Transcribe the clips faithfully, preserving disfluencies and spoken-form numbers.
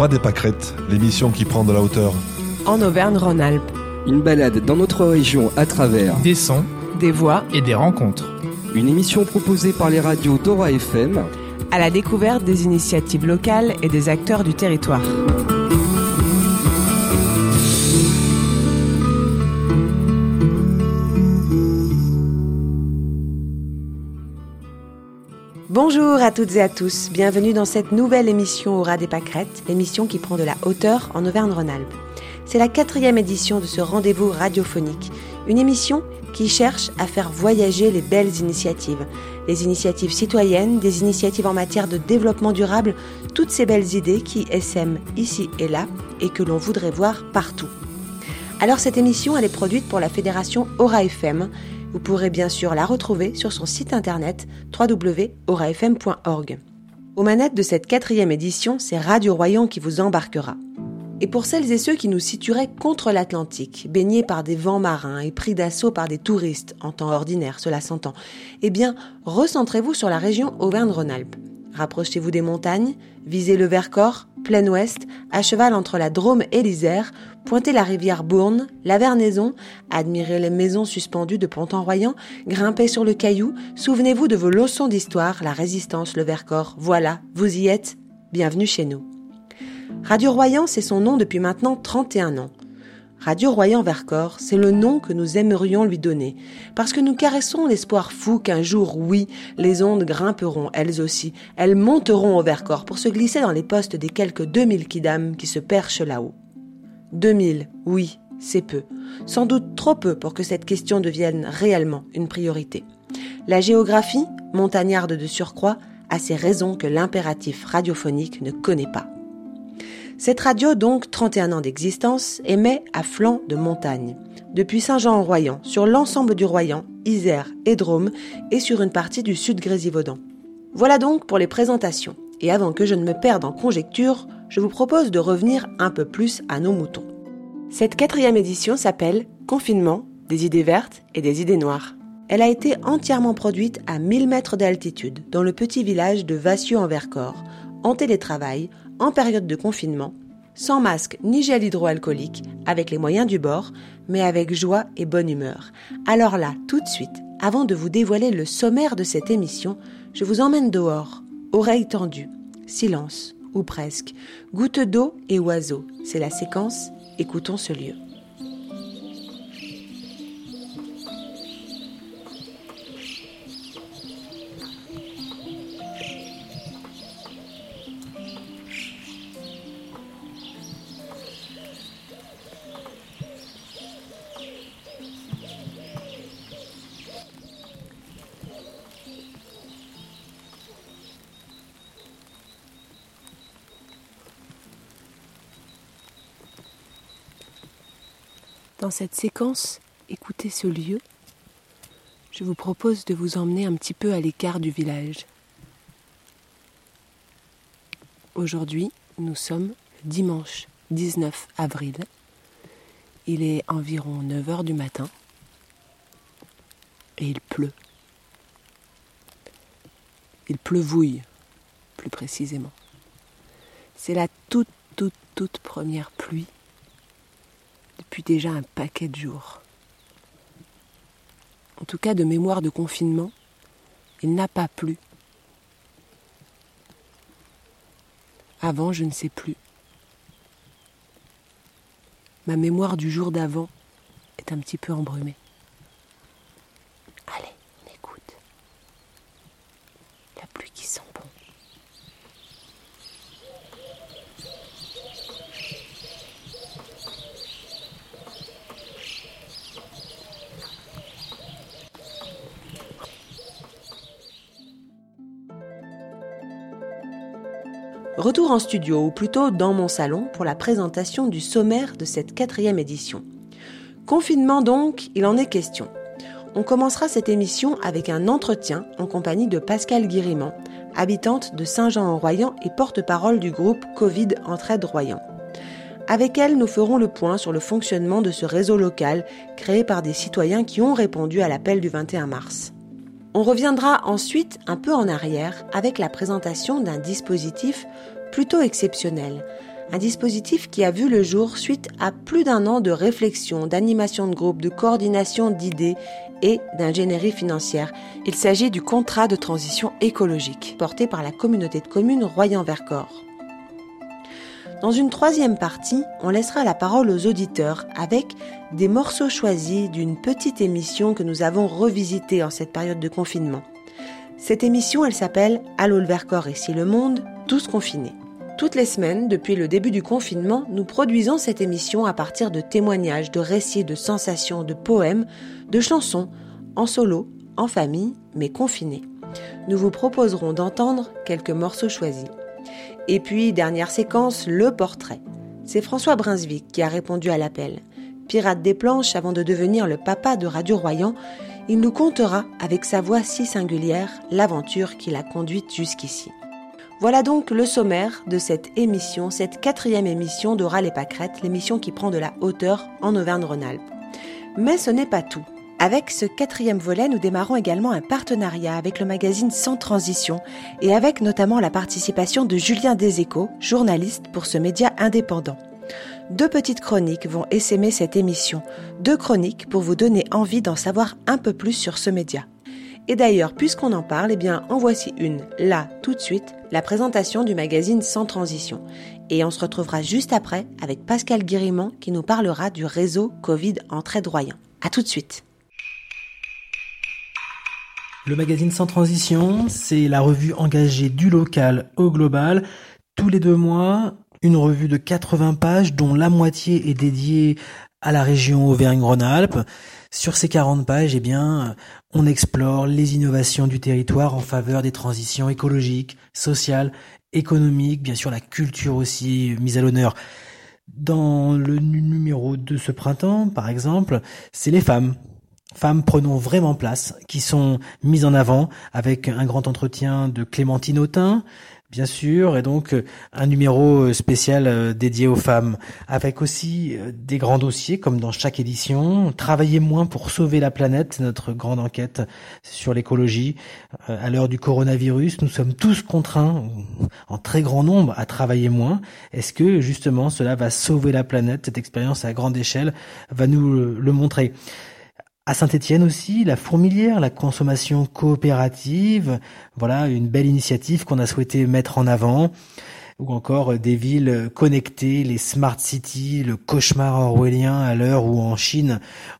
Ras des Pâquerettes, l'émission qui prend de la hauteur. En Auvergne-Rhône-Alpes. Une balade dans notre région à travers des sons, des voix et des rencontres. Une émission proposée par les radios d'Aura F M à la découverte des initiatives locales et des acteurs du territoire. Bonjour à toutes et à tous, bienvenue dans cette nouvelle émission au Ras des Pâquerettes, l'émission qui prend de la hauteur en Auvergne-Rhône-Alpes. C'est la quatrième édition de ce rendez-vous radiophonique, une émission qui cherche à faire voyager les belles initiatives, les initiatives citoyennes, des initiatives en matière de développement durable, toutes ces belles idées qui essaiment ici et là et que l'on voudrait voir partout. Alors cette émission, elle est produite pour la fédération Aura F M. Vous pourrez bien sûr la retrouver sur son site internet w w w point aura f m point org. Aux manettes de cette quatrième édition, c'est Radio Royan qui vous embarquera. Et pour celles et ceux qui nous situeraient contre l'Atlantique, baignés par des vents marins et pris d'assaut par des touristes, en temps ordinaire, cela s'entend, eh bien, recentrez-vous sur la région Auvergne-Rhône-Alpes. Rapprochez-vous des montagnes, visez le Vercors, plein ouest, à cheval entre la Drôme et l'Isère, pointez la rivière Bourne, la Vernaison, admirez les maisons suspendues de Pont-en-Royan, grimpez sur le Caillou, souvenez-vous de vos leçons d'histoire, la Résistance, le Vercors, voilà, vous y êtes, bienvenue chez nous. Radio Royan, c'est son nom depuis maintenant trente et un ans. Radio Royan-Vercors, c'est le nom que nous aimerions lui donner, parce que nous caressons l'espoir fou qu'un jour, oui, les ondes grimperont, elles aussi, elles monteront au Vercors pour se glisser dans les postes des quelques deux mille kidam qui se perchent là-haut. deux mille, oui, c'est peu, sans doute trop peu pour que cette question devienne réellement une priorité. La géographie, montagnarde de surcroît, a ses raisons que l'impératif radiophonique ne connaît pas. Cette radio, donc trente et un ans d'existence, émet à flanc de montagne, depuis Saint-Jean-en-Royan, sur l'ensemble du Royan, Isère et Drôme, et sur une partie du sud Grésivaudan. Voilà donc pour les présentations. Et avant que je ne me perde en conjectures, je vous propose de revenir un peu plus à nos moutons. Cette quatrième édition s'appelle « Confinement, des idées vertes et des idées noires ». Elle a été entièrement produite à mille mètres d'altitude, dans le petit village de Vassieux-en-Vercors, en télétravail, en période de confinement, sans masque ni gel hydroalcoolique, avec les moyens du bord, mais avec joie et bonne humeur. Alors là, tout de suite, avant de vous dévoiler le sommaire de cette émission, je vous emmène dehors, oreilles tendues, silence, ou presque, gouttes d'eau et oiseaux. C'est la séquence, écoutons ce lieu. Dans cette séquence, écoutez ce lieu, je vous propose de vous emmener un petit peu à l'écart du village. Aujourd'hui, nous sommes le dimanche dix-neuf avril. Il est environ neuf heures du matin et il pleut. Il pleuvouille, plus précisément. C'est la toute, toute, toute première pluie depuis déjà un paquet de jours. En tout cas, de mémoire de confinement, il n'a pas plu. Avant, je ne sais plus. Ma mémoire du jour d'avant est un petit peu embrumée. Allez, on écoute. La pluie qui sent bon. Retour en studio, ou plutôt dans mon salon, pour la présentation du sommaire de cette quatrième édition. Confinement donc, il en est question. On commencera cette émission avec un entretien en compagnie de Pascale Guérimant, habitante de Saint-Jean-en-Royan et porte-parole du groupe Covid Entraide Royan. Avec elle, nous ferons le point sur le fonctionnement de ce réseau local créé par des citoyens qui ont répondu à l'appel du vingt et un mars. On reviendra ensuite un peu en arrière avec la présentation d'un dispositif plutôt exceptionnel, Un dispositif qui a vu le jour suite à plus d'un an de réflexion, d'animation de groupe, de coordination d'idées et d'ingénierie financière. Il s'agit du contrat de transition écologique, porté par la communauté de communes Royan-Vercors. Dans une troisième partie, on laissera la parole aux auditeurs avec des morceaux choisis d'une petite émission que nous avons revisitée en cette période de confinement. Cette émission, elle s'appelle « Allô le Vercors, ici le monde, tous confinés ». Toutes les semaines, depuis le début du confinement, nous produisons cette émission à partir de témoignages, de récits, de sensations, de poèmes, de chansons, en solo, en famille, mais confinés. Nous vous proposerons d'entendre quelques morceaux choisis. Et puis, dernière séquence, le portrait. C'est François Brunswick qui a répondu à l'appel. Pirate des planches avant de devenir le papa de Radio Royan, il nous contera, avec sa voix si singulière, l'aventure qui l'a conduite jusqu'ici. Voilà donc le sommaire de cette émission, cette quatrième émission d'Oral et Pâquerettes, l'émission qui prend de la hauteur en Auvergne-Rhône-Alpes. Mais ce n'est pas tout. Avec ce quatrième volet, nous démarrons également un partenariat avec le magazine Sans Transition et avec notamment la participation de Julien Deséco, journaliste pour ce média indépendant. Deux petites chroniques vont essaimer cette émission. Deux chroniques pour vous donner envie d'en savoir un peu plus sur ce média. Et d'ailleurs, puisqu'on en parle, eh bien, en voici une, là, tout de suite, la présentation du magazine Sans Transition. Et on se retrouvera juste après avec Pascal Guérimont qui nous parlera du réseau Covid Entraide Royan. À tout de suite. Le magazine Sans Transition, c'est la revue engagée du local au global. Tous les deux mois, une revue de quatre-vingts pages dont la moitié est dédiée à la région Auvergne-Rhône-Alpes. Sur ces quarante pages, eh bien, on explore les innovations du territoire en faveur des transitions écologiques, sociales, économiques, bien sûr la culture aussi mise à l'honneur. Dans le numéro de ce printemps, par exemple, c'est les femmes. Femmes prenons vraiment place, qui sont mises en avant avec un grand entretien de Clémentine Autain, bien sûr, et donc un numéro spécial dédié aux femmes, avec aussi des grands dossiers comme dans chaque édition. Travailler moins pour sauver la planète, notre grande enquête sur l'écologie. À l'heure du coronavirus, nous sommes tous contraints, en très grand nombre, à travailler moins. Est-ce que justement cela va sauver la planète? Cette expérience à grande échelle va nous le montrer. À Saint-Étienne aussi, la fourmilière, la consommation coopérative, voilà une belle initiative qu'on a souhaité mettre en avant, ou encore des villes connectées, les smart cities, le cauchemar orwellien à l'heure où en Chine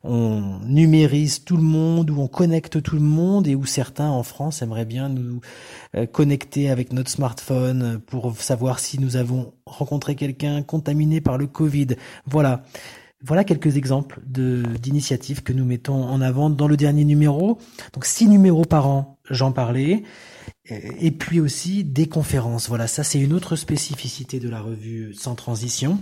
on numérise tout le monde, où on connecte tout le monde et où certains en France aimeraient bien nous connecter avec notre smartphone pour savoir si nous avons rencontré quelqu'un contaminé par le Covid. Voilà. Voilà quelques exemples de d'initiatives que nous mettons en avant dans le dernier numéro. Donc six numéros par an, j'en parlais. Et puis aussi des conférences. Voilà, ça c'est une autre spécificité de la revue Sans Transition.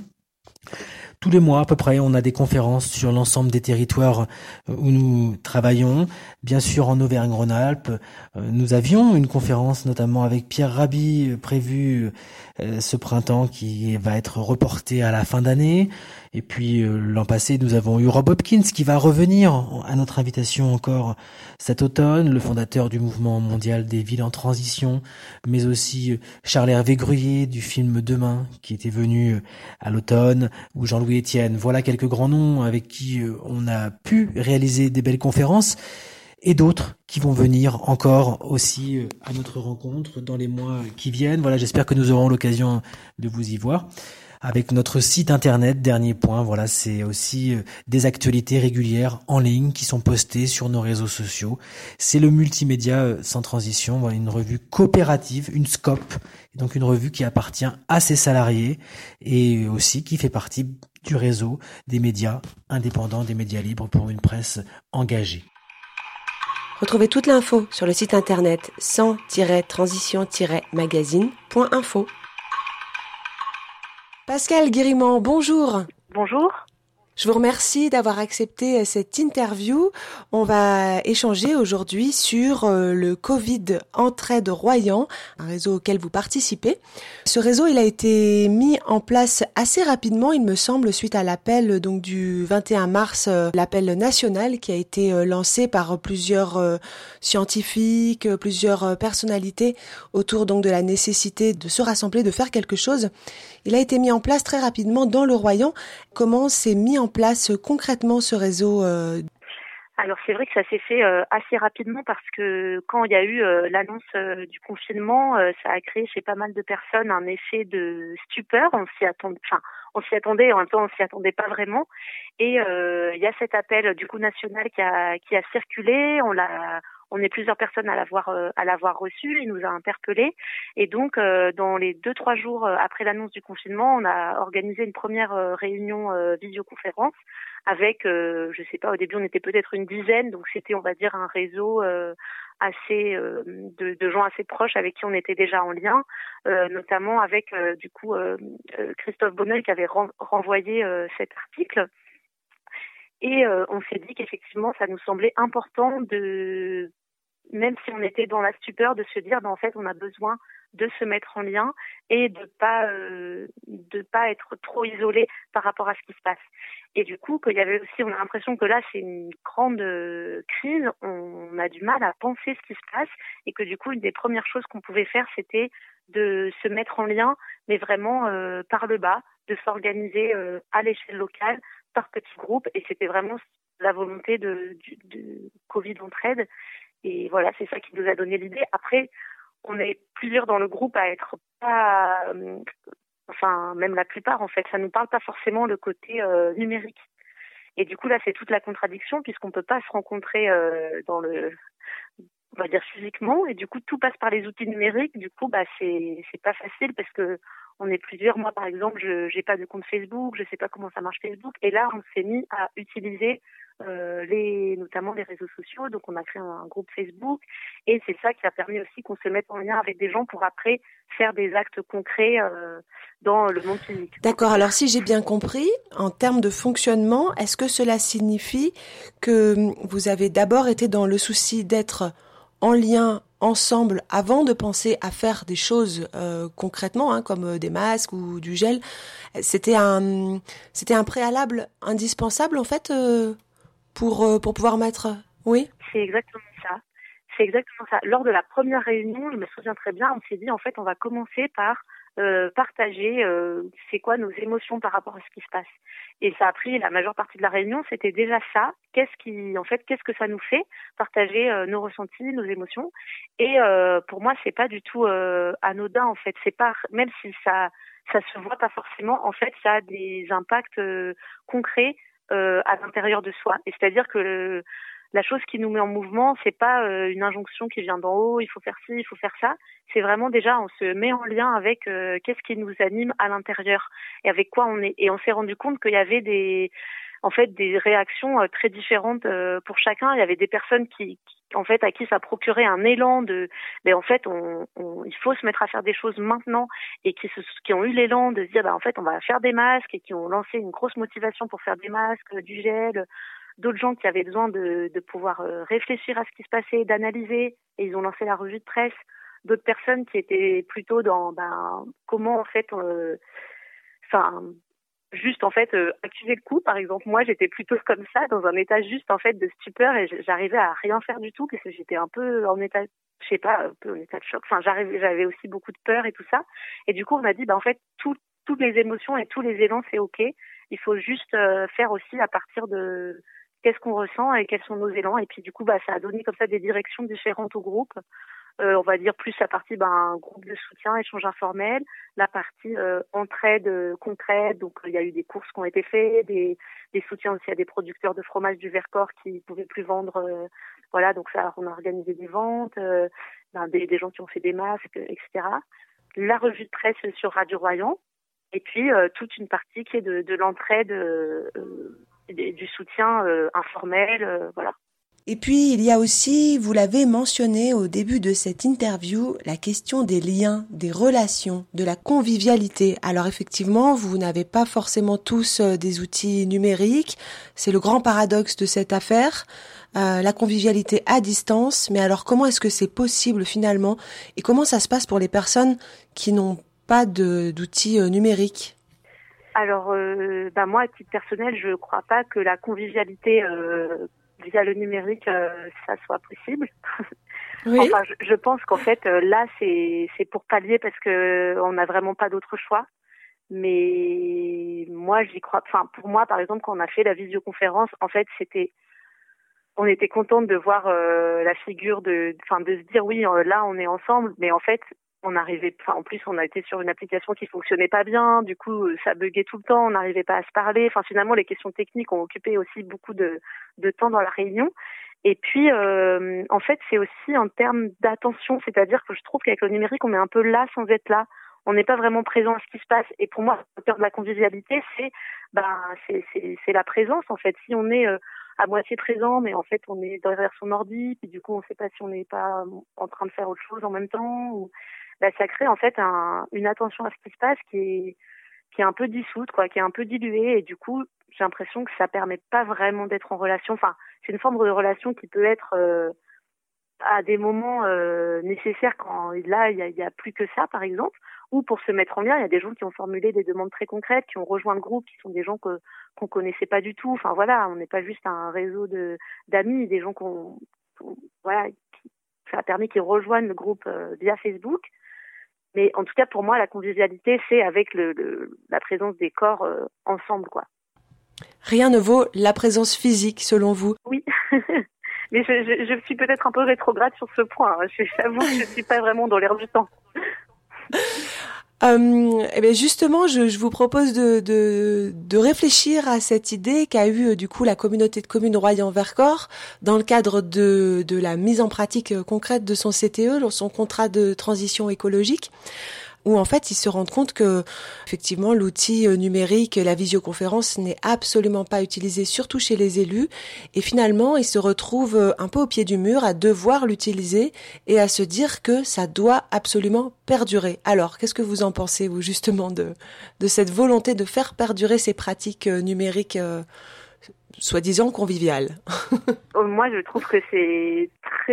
Tous les mois à peu près, on a des conférences sur l'ensemble des territoires où nous travaillons. Bien sûr, en Auvergne-Rhône-Alpes, nous avions une conférence notamment avec Pierre Rabhi prévue ce printemps qui va être reportée à la fin d'année. Et puis l'an passé, nous avons eu Rob Hopkins qui va revenir à notre invitation encore cet automne, le fondateur du mouvement mondial des villes en transition, mais aussi Charles-Hervé Gruyé du film Demain qui était venu à l'automne, ou Jean-Louis Etienne. Voilà quelques grands noms avec qui on a pu réaliser des belles conférences et d'autres qui vont venir encore aussi à notre rencontre dans les mois qui viennent. Voilà, j'espère que nous aurons l'occasion de vous y voir. Avec notre site internet, dernier point, voilà, c'est aussi des actualités régulières en ligne qui sont postées sur nos réseaux sociaux. C'est le multimédia Sans Transition, voilà, une revue coopérative, une scope, donc une revue qui appartient à ses salariés et aussi qui fait partie du réseau des médias indépendants, des médias libres pour une presse engagée. Retrouvez toute l'info sur le site internet sans transition magazine point info. Pascal Guérimont, bonjour. Bonjour. Je vous remercie d'avoir accepté cette interview. On va échanger aujourd'hui sur le Covid Entraide Royan, un réseau auquel vous participez. Ce réseau, il a été mis en place assez rapidement, il me semble, suite à l'appel donc du vingt et un mars, l'appel national qui a été lancé par plusieurs scientifiques, plusieurs personnalités autour donc de la nécessité de se rassembler, de faire quelque chose. Il a été mis en place très rapidement dans le Royan. Comment s'est mis en place concrètement ce réseau euh... Alors c'est vrai que ça s'est fait euh, assez rapidement parce que quand il y a eu euh, l'annonce euh, du confinement, euh, ça a créé chez pas mal de personnes un effet de stupeur. On s'y attendait, enfin on s'y attendait, en même temps on s'y attendait pas vraiment. Et euh, il y a cet appel du coup national qui a qui a circulé. On l'a On est plusieurs personnes à l'avoir euh, à l'avoir reçu. Il nous a interpellés et donc euh, dans les deux trois jours après l'annonce du confinement, on a organisé une première euh, réunion euh, visioconférence avec, euh, je sais pas, au début on était peut-être une dizaine, donc c'était on va dire un réseau euh, assez euh, de, de gens assez proches avec qui on était déjà en lien, euh, notamment avec euh, du coup euh, Christophe Bonneuil qui avait ren- renvoyé euh, cet article. Et euh, on s'est dit qu'effectivement, ça nous semblait important de, même si on était dans la stupeur, de se dire, ben, en fait, on a besoin de se mettre en lien et de pas euh, de pas être trop isolé par rapport à ce qui se passe. Et du coup, qu'il y avait aussi, on a l'impression que là, c'est une grande euh, crise, on a du mal à penser ce qui se passe et que du coup, une des premières choses qu'on pouvait faire, c'était de se mettre en lien, mais vraiment euh, par le bas, de s'organiser euh, à l'échelle locale, par petits groupes, et c'était vraiment la volonté de, de, de Covid Entraide. Et voilà, c'est ça qui nous a donné l'idée. Après, on est plusieurs dans le groupe à être pas, euh, enfin même la plupart en fait, ça nous parle pas forcément le côté euh, numérique. Et du coup là, c'est toute la contradiction puisqu'on peut pas se rencontrer euh, dans le, on va dire physiquement, et du coup tout passe par les outils numériques. Du coup, bah c'est c'est pas facile parce que on est plusieurs. Moi, par exemple, je j'ai pas de compte Facebook, je sais pas comment ça marche Facebook. Et là, on s'est mis à utiliser euh, les, notamment les réseaux sociaux. Donc, on a créé un, un groupe Facebook, et c'est ça qui a permis aussi qu'on se mette en lien avec des gens pour après faire des actes concrets euh, dans le monde physique. D'accord. Alors, si j'ai bien compris, en termes de fonctionnement, est-ce que cela signifie que vous avez d'abord été dans le souci d'être en lien ensemble avant de penser à faire des choses euh, concrètement, hein, comme euh, des masques ou du gel? C'était un, c'était un préalable indispensable en fait euh, pour euh, pour pouvoir mettre. Oui. C'est exactement ça. C'est exactement ça. Lors de la première réunion, je me souviens très bien, on s'est dit en fait, on va commencer par euh, partager euh, c'est quoi nos émotions par rapport à ce qui se passe. Et ça a pris la majeure partie de la réunion, c'était déjà ça. Qu'est-ce qui, en fait, qu'est-ce que ça nous fait partager euh, nos ressentis, nos émotions. Et euh, pour moi, c'est pas du tout euh, anodin en fait. C'est pas, même si ça ça se voit pas forcément, en fait, ça a des impacts euh, concrets euh, à l'intérieur de soi. Et c'est-à-dire que le, la chose qui nous met en mouvement, c'est pas euh, une injonction qui vient d'en haut, il faut faire ci, il faut faire ça. C'est vraiment déjà, on se met en lien avec euh, qu'est-ce qui nous anime à l'intérieur et avec quoi on est. Et on s'est rendu compte qu'il y avait des, en fait, des réactions euh, très différentes euh, pour chacun. Il y avait des personnes qui, qui, en fait, à qui ça procurait un élan de, mais en fait, on, on, il faut se mettre à faire des choses maintenant, et qui, se, qui ont eu l'élan de se dire, bah en fait, on va faire des masques, et qui ont lancé une grosse motivation pour faire des masques, du gel. D'autres gens qui avaient besoin de, de pouvoir euh, réfléchir à ce qui se passait, d'analyser, et ils ont lancé la revue de presse. D'autres personnes qui étaient plutôt dans ben comment en fait, enfin euh, juste en fait euh, accuser le coup. Par exemple, moi j'étais plutôt comme ça, dans un état juste en fait de stupeur, et j'arrivais à rien faire du tout parce que j'étais un peu en état, je sais pas, un peu en état de choc. Enfin, j'arrivais, j'avais aussi beaucoup de peur et tout ça. Et du coup, on a dit bah en fait tout, toutes les émotions et tous les élans c'est ok. Il faut juste euh, faire aussi à partir de qu'est-ce qu'on ressent et quels sont nos élans. Et puis du coup, bah ça a donné comme ça des directions différentes au groupe. Euh, on va dire plus la partie ben groupe de soutien, échange informel, la partie euh, entraide euh, concrète. Donc il y a eu des courses qui ont été faites, des, des soutiens aussi à des producteurs de fromage du Vercors qui pouvaient plus vendre. Euh, voilà, donc ça, on a organisé des ventes, euh, ben, des, des gens qui ont fait des masques, et cetera. La revue de presse sur Radio Royan, et puis euh, toute une partie qui est de, de l'entraide, euh, euh, du soutien euh, informel, euh, voilà. Et puis, il y a aussi, vous l'avez mentionné au début de cette interview, la question des liens, des relations, de la convivialité. Alors effectivement, vous n'avez pas forcément tous des outils numériques. C'est le grand paradoxe de cette affaire, euh, la convivialité à distance. Mais alors, comment est-ce que c'est possible finalement? Et comment ça se passe pour les personnes qui n'ont pas de, d'outils euh, numériques? Alors, euh, bah moi, à titre personnel, je crois pas que la convivialité euh, via le numérique, euh, ça soit possible. Oui. Enfin, je, je pense qu'en fait, euh, là, c'est c'est pour pallier parce que on n'a vraiment pas d'autre choix. Mais moi, j'y crois. Enfin, pour moi, par exemple, quand on a fait la visioconférence, en fait, c'était, on était contente de voir euh, la figure de, enfin, de se dire oui, euh, là, on est ensemble. Mais en fait, on arrivait, enfin, en plus, on a été sur une application qui fonctionnait pas bien. Du coup, ça buguait tout le temps. On n'arrivait pas à se parler. Enfin, finalement, les questions techniques ont occupé aussi beaucoup de, de temps dans la réunion. Et puis, euh, en fait, c'est aussi en termes d'attention. C'est-à-dire que je trouve qu'avec le numérique, on est un peu là sans être là. On n'est pas vraiment présent à ce qui se passe. Et pour moi, le cœur de la convivialité, c'est, ben, c'est, c'est, c'est la présence, en fait. Si on est euh, à moitié présent, mais en fait, on est derrière son ordi, puis du coup, on ne sait pas si on n'est pas en train de faire autre chose en même temps, ou bah, ça crée en fait un, une attention à ce qui se passe qui est qui est un peu dissoute, quoi, qui est un peu diluée, et du coup j'ai l'impression que ça permet pas vraiment d'être en relation. Enfin, c'est une forme de relation qui peut être euh, à des moments euh, nécessaires quand là il y a, y a plus que ça, par exemple, ou pour se mettre en lien. Il y a des gens qui ont formulé des demandes très concrètes, qui ont rejoint le groupe, qui sont des gens que qu'on connaissait pas du tout. Enfin voilà, on n'est pas juste un réseau de d'amis, des gens qu'on, qu'on voilà, qui, ça a permis qu'ils rejoignent le groupe euh, via Facebook. Mais en tout cas, pour moi, la convivialité, c'est avec le, le, la présence des corps euh, ensemble, quoi. Rien ne vaut la présence physique, selon vous? Oui, mais je, je, je suis peut-être un peu rétrograde sur ce point. Je, j'avoue que je ne suis pas vraiment dans l'air du temps. Euh, eh bien justement, je, je vous propose de, de, de réfléchir à cette idée qu'a eue du coup la communauté de communes Royan-Vercors dans le cadre de, de la mise en pratique concrète de son C T E, son contrat de transition écologique, où en fait ils se rendent compte que effectivement l'outil numérique, la visioconférence n'est absolument pas utilisé, surtout chez les élus, et finalement ils se retrouvent un peu au pied du mur à devoir l'utiliser et à se dire que ça doit absolument perdurer. Alors qu'est-ce que vous en pensez, vous, justement de, de cette volonté de faire perdurer ces pratiques numériques euh, soi-disant conviviales? Moi je trouve que c'est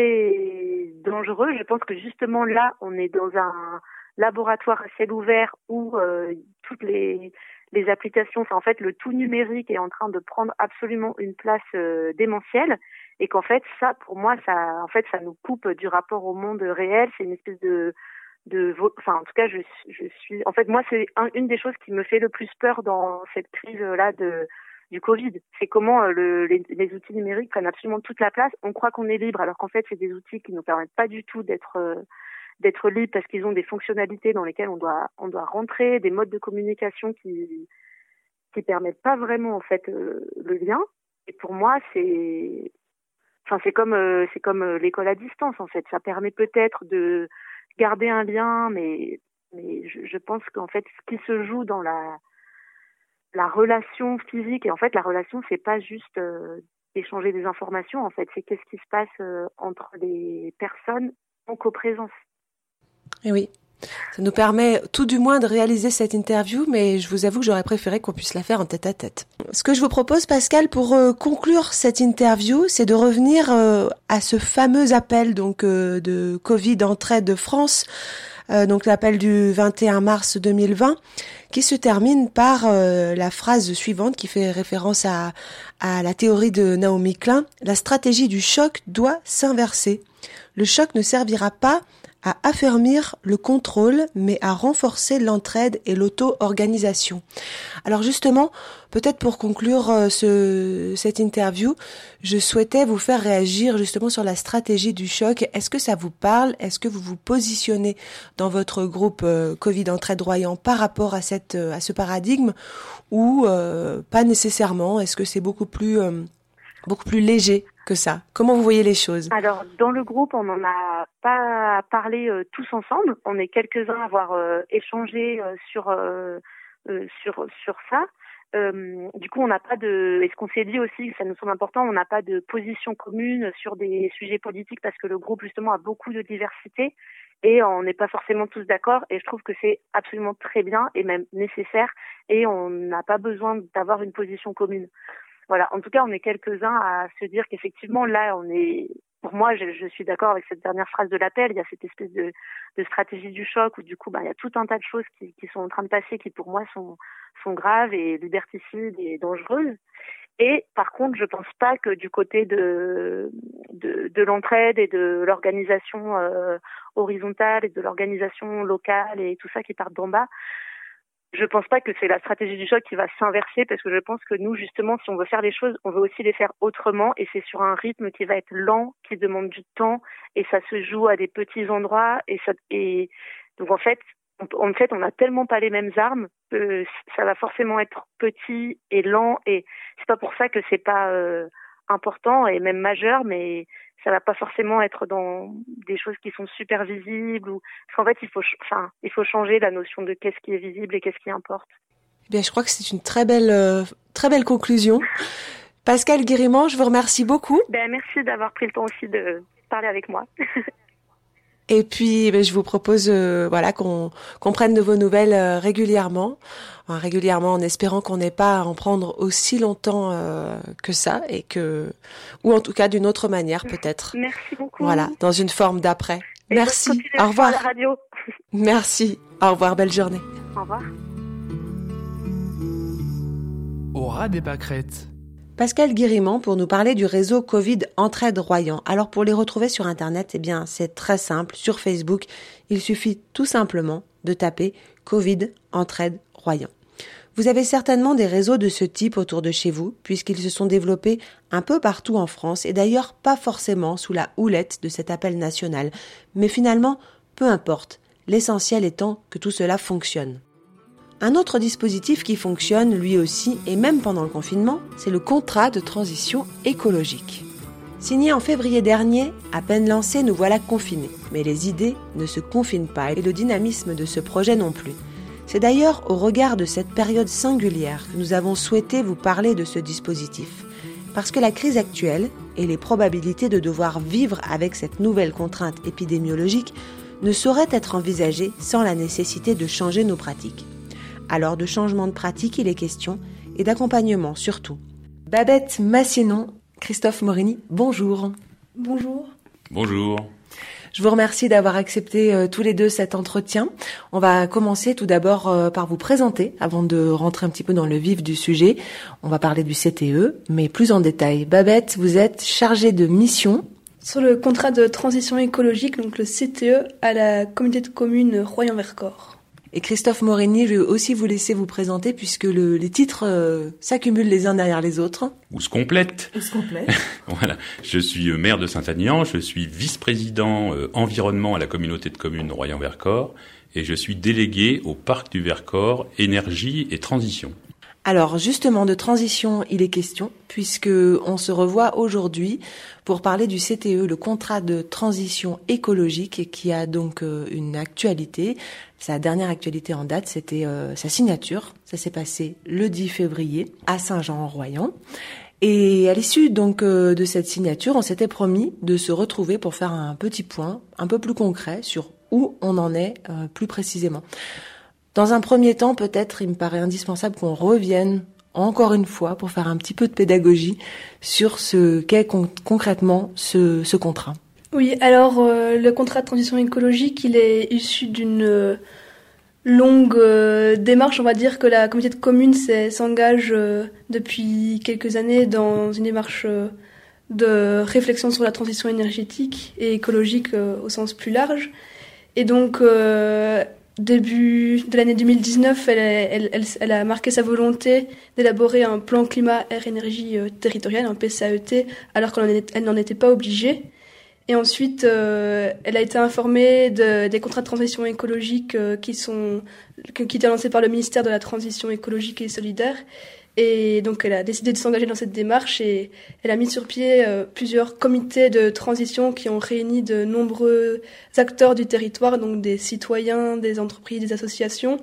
très dangereux. Je pense que justement là on est dans un laboratoire à ciel ouvert où euh, toutes les les applications, enfin en fait le tout numérique est en train de prendre absolument une place euh, démentielle, et qu'en fait ça, pour moi, ça en fait ça nous coupe du rapport au monde réel. C'est une espèce de de enfin en tout cas je je suis en fait moi c'est un, une des choses qui me fait le plus peur dans cette crise là de du Covid, c'est comment euh, le, les, les outils numériques prennent absolument toute la place. On croit qu'on est libre alors qu'en fait c'est des outils qui nous permettent pas du tout d'être euh, d'être libre, parce qu'ils ont des fonctionnalités dans lesquelles on doit on doit rentrer, des modes de communication qui qui permettent pas vraiment en fait euh, le lien. Et pour moi c'est enfin c'est comme euh, c'est comme euh, l'école à distance en fait. Ça permet peut-être de garder un lien, mais mais je, je pense qu'en fait ce qui se joue dans la la relation physique, et en fait la relation c'est pas juste euh, échanger des informations, en fait c'est qu'est-ce qui se passe euh, entre les personnes en coprésence. Et oui, ça nous permet tout du moins de réaliser cette interview, mais je vous avoue que j'aurais préféré qu'on puisse la faire en tête-à-tête. Ce que je vous propose, Pascal, pour euh, conclure cette interview, c'est de revenir euh, à ce fameux appel donc euh, de Covid Entraide de France, euh, donc l'appel du vingt et un mars deux mille vingt, qui se termine par euh, la phrase suivante qui fait référence à, à la théorie de Naomi Klein. La stratégie du choc doit s'inverser. Le choc ne servira pas à affermir le contrôle, mais à renforcer l'entraide et l'auto-organisation. Alors justement, peut-être pour conclure euh, ce, cette interview, je souhaitais vous faire réagir justement sur la stratégie du choc. Est-ce que ça vous parle? Est-ce que vous vous positionnez dans votre groupe euh, Covid Entraide Royan par rapport à, cette, euh, à ce paradigme, ou euh, pas nécessairement? Est-ce que c'est beaucoup plus, euh, beaucoup plus léger que ça? Comment vous voyez les choses? Alors, dans le groupe, on n'en a pas parlé euh, tous ensemble. On est quelques-uns à avoir euh, échangé euh, sur, euh, euh, sur, sur ça. euh, du coup, on n'a pas de, et ce qu'on s'est dit aussi, ça nous semble important, on n'a pas de position commune sur des sujets politiques parce que le groupe justement a beaucoup de diversité et on n'est pas forcément tous d'accord. Et je trouve que c'est absolument très bien et même nécessaire et on n'a pas besoin d'avoir une position commune. Voilà. En tout cas, on est quelques-uns à se dire qu'effectivement, là, on est, pour moi, je, je suis d'accord avec cette dernière phrase de l'appel. Il y a cette espèce de, de stratégie du choc où, du coup, ben, il y a tout un tas de choses qui, qui sont en train de passer qui, pour moi, sont, sont graves et liberticides et dangereuses. Et par contre, je pense pas que du côté de, de, de l'entraide et de l'organisation euh, horizontale et de l'organisation locale et tout ça qui part d'en bas, je pense pas que c'est la stratégie du choc qui va s'inverser parce que je pense que nous, justement, si on veut faire les choses, on veut aussi les faire autrement et c'est sur un rythme qui va être lent, qui demande du temps et ça se joue à des petits endroits et ça, et donc en fait, on, en fait, on n'a tellement pas les mêmes armes que ça va forcément être petit et lent et c'est pas pour ça que c'est pas euh, important et même majeur, mais ça va pas forcément être dans des choses qui sont super visibles ou parce qu'en fait il faut enfin il faut changer la notion de qu'est-ce qui est visible et qu'est-ce qui importe. Eh bien, je crois que c'est une très belle euh, très belle conclusion. Pascale Guérimant, je vous remercie beaucoup. Ben merci d'avoir pris le temps aussi de parler avec moi. Et puis, ben, je vous propose, euh, voilà, qu'on, qu'on prenne de vos nouvelles euh, régulièrement, enfin, régulièrement, en espérant qu'on n'ait pas à en prendre aussi longtemps euh, que ça, et que, ou en tout cas d'une autre manière peut-être. Merci beaucoup. Voilà, dans une forme d'après. Et merci. Au revoir. À la radio. Merci. Au revoir. Belle journée. Au revoir. Au ras des pâquerettes. Pascale Guérimant pour nous parler du réseau Covid Entraide Royan. Alors pour les retrouver sur internet, eh bien c'est très simple. Sur Facebook, il suffit tout simplement de taper Covid Entraide Royan. Vous avez certainement des réseaux de ce type autour de chez vous, puisqu'ils se sont développés un peu partout en France, et d'ailleurs pas forcément sous la houlette de cet appel national. Mais finalement, peu importe, l'essentiel étant que tout cela fonctionne. Un autre dispositif qui fonctionne lui aussi, et même pendant le confinement, c'est le contrat de transition écologique. Signé en février dernier, à peine lancé, nous voilà confinés. Mais les idées ne se confinent pas, et le dynamisme de ce projet non plus. C'est d'ailleurs au regard de cette période singulière que nous avons souhaité vous parler de ce dispositif. Parce que la crise actuelle et les probabilités de devoir vivre avec cette nouvelle contrainte épidémiologique ne sauraient être envisagées sans la nécessité de changer nos pratiques. Alors de changement de pratique il est question, et d'accompagnement surtout. Babette Massinon, Christophe Morini, bonjour. Bonjour. Bonjour. Je vous remercie d'avoir accepté euh, tous les deux cet entretien. On va commencer tout d'abord euh, par vous présenter, avant de rentrer un petit peu dans le vif du sujet. On va parler du C T E, mais plus en détail. Babette, vous êtes chargée de mission sur le contrat de transition écologique, donc le C T E, à la communauté de communes Royan-Vercors. Et Christophe Morini, je vais aussi vous laisser vous présenter puisque le, les titres euh, s'accumulent les uns derrière les autres. Ou se complètent. Ou se complètent. Voilà. Je suis maire de Saint-Aignan, je suis vice-président euh, environnement à la communauté de communes Royan-Vercors et je suis délégué au parc du Vercors, énergie et transition. Alors justement de transition il est question puisque on se revoit aujourd'hui pour parler du C T E, le contrat de transition écologique qui a donc euh, une actualité. Sa dernière actualité en date c'était euh, sa signature. Ça s'est passé le dix février à Saint-Jean-en-Royan. Et à l'issue donc euh, de cette signature, on s'était promis de se retrouver pour faire un petit point un peu plus concret sur où on en est euh, plus précisément. Dans un premier temps, peut-être, il me paraît indispensable qu'on revienne encore une fois pour faire un petit peu de pédagogie sur ce qu'est con- concrètement ce, ce contrat. Oui, alors euh, le contrat de transition écologique, il est issu d'une euh, longue euh, démarche. On va dire que la communauté de communes s'engage euh, depuis quelques années dans une démarche euh, de réflexion sur la transition énergétique et écologique euh, au sens plus large. Et donc... Euh, Début de l'année deux mille dix-neuf, elle, elle, elle, elle a marqué sa volonté d'élaborer un plan climat-air-énergie euh, territorial, un P C A E T, alors qu'elle n'en était pas obligée. Et ensuite, euh, elle a été informée de, des contrats de transition écologique euh, qui sont qui étaient lancés par le ministère de la Transition écologique et solidaire. Et donc, elle a décidé de s'engager dans cette démarche et elle a mis sur pied euh, plusieurs comités de transition qui ont réuni de nombreux acteurs du territoire, donc des citoyens, des entreprises, des associations.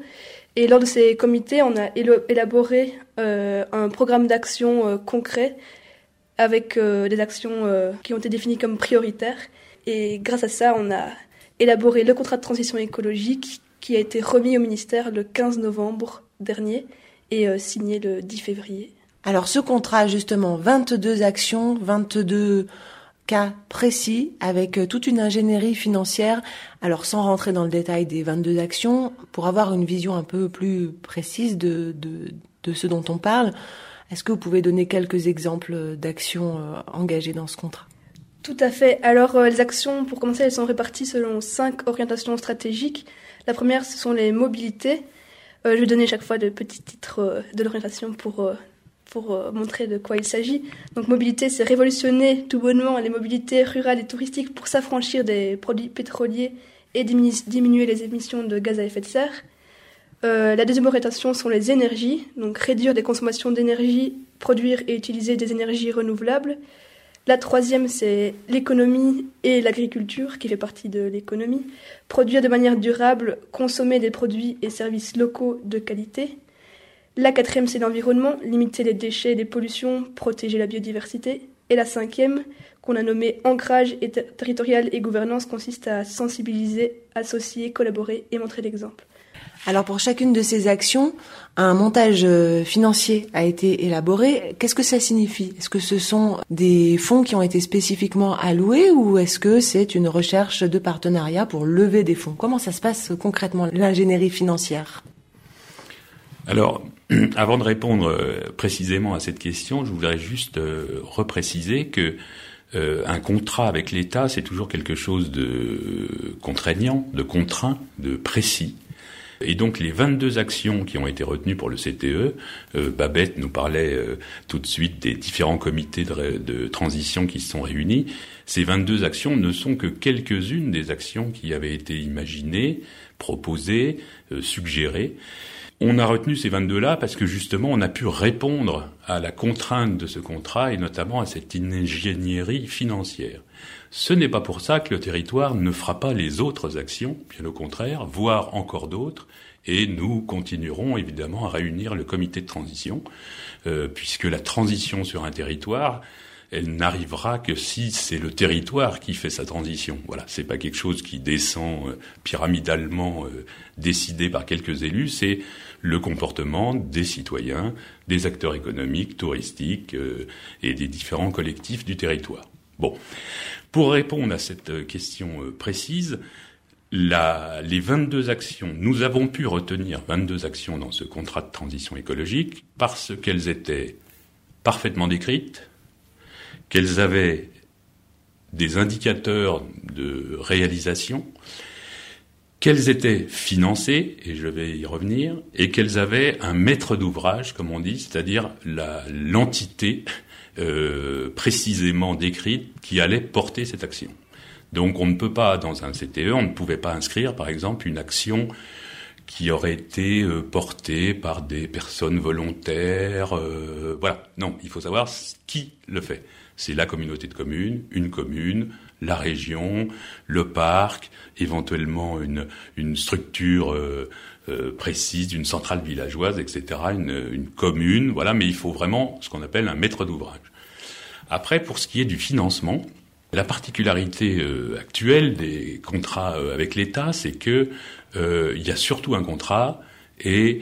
Et lors de ces comités, on a élo- élaboré euh, un programme d'action euh, concret avec euh, des actions euh, qui ont été définies comme prioritaires. Et grâce à ça, on a élaboré le contrat de transition écologique qui a été remis au ministère le quinze novembre dernier et euh, signé le dix février. Alors ce contrat, justement, vingt-deux actions, vingt-deux cas précis avec toute une ingénierie financière. Alors sans rentrer dans le détail des vingt-deux actions, pour avoir une vision un peu plus précise de, de, de ce dont on parle, est-ce que vous pouvez donner quelques exemples d'actions euh, engagées dans ce contrat ? Tout à fait. Alors euh, les actions, pour commencer, elles sont réparties selon cinq orientations stratégiques. La première, ce sont les mobilités. Euh, je vais donner chaque fois de petits titres euh, de l'orientation pour... Euh, pour euh, montrer de quoi il s'agit. Donc mobilité, c'est révolutionner tout bonnement les mobilités rurales et touristiques pour s'affranchir des produits pétroliers et diminu- diminuer les émissions de gaz à effet de serre. Euh, la deuxième orientation sont les énergies, donc réduire les consommations d'énergie, produire et utiliser des énergies renouvelables. La troisième, c'est l'économie et l'agriculture, qui fait partie de l'économie. Produire de manière durable, consommer des produits et services locaux de qualité. La quatrième, c'est l'environnement, limiter les déchets et les pollutions, protéger la biodiversité. Et la cinquième, qu'on a nommée ancrage et ter- territorial et gouvernance, consiste à sensibiliser, associer, collaborer et montrer l'exemple. Alors pour chacune de ces actions, un montage financier a été élaboré. Qu'est-ce que ça signifie ? Est-ce que ce sont des fonds qui ont été spécifiquement alloués ou est-ce que c'est une recherche de partenariat pour lever des fonds ? Comment ça se passe concrètement, l'ingénierie financière ? Alors, avant de répondre euh, précisément à cette question, je voudrais juste euh, repréciser que euh, un contrat avec l'État, c'est toujours quelque chose de euh, contraignant, de contraint, de précis. Et donc les vingt-deux actions qui ont été retenues pour le C T E, euh, Babette nous parlait euh, tout de suite des différents comités de, de transition qui se sont réunis. Ces vingt-deux actions ne sont que quelques-unes des actions qui avaient été imaginées, proposées, euh, suggérées. On a retenu ces vingt-deux-là parce que justement on a pu répondre à la contrainte de ce contrat et notamment à cette ingénierie financière. Ce n'est pas pour ça que le territoire ne fera pas les autres actions, bien au contraire, voire encore d'autres, et nous continuerons évidemment à réunir le comité de transition, euh, puisque la transition sur un territoire, elle n'arrivera que si c'est le territoire qui fait sa transition. Voilà, c'est pas quelque chose qui descend euh, pyramidalement euh, décidé par quelques élus, c'est le comportement des citoyens, des acteurs économiques, touristiques euh, et des différents collectifs du territoire. Bon, pour répondre à cette question euh, précise, la, les vingt-deux actions, nous avons pu retenir vingt-deux actions dans ce contrat de transition écologique parce qu'elles étaient parfaitement décrites, qu'elles avaient des indicateurs de réalisation, qu'elles étaient financées, et je vais y revenir, et qu'elles avaient un maître d'ouvrage, comme on dit, c'est-à-dire la, l'entité euh, précisément décrite qui allait porter cette action. Donc on ne peut pas, dans un C T E, on ne pouvait pas inscrire, par exemple, une action qui aurait été euh, portée par des personnes volontaires. Euh, voilà, non, il faut savoir qui le fait. C'est la communauté de communes, une commune, la région, le parc, éventuellement une, une structure euh, euh, précise, une centrale villageoise, et cetera, une, une commune, voilà, mais il faut vraiment ce qu'on appelle un maître d'ouvrage. Après, pour ce qui est du financement, la particularité euh, actuelle des contrats euh, avec l'État, c'est que euh, il y a surtout un contrat et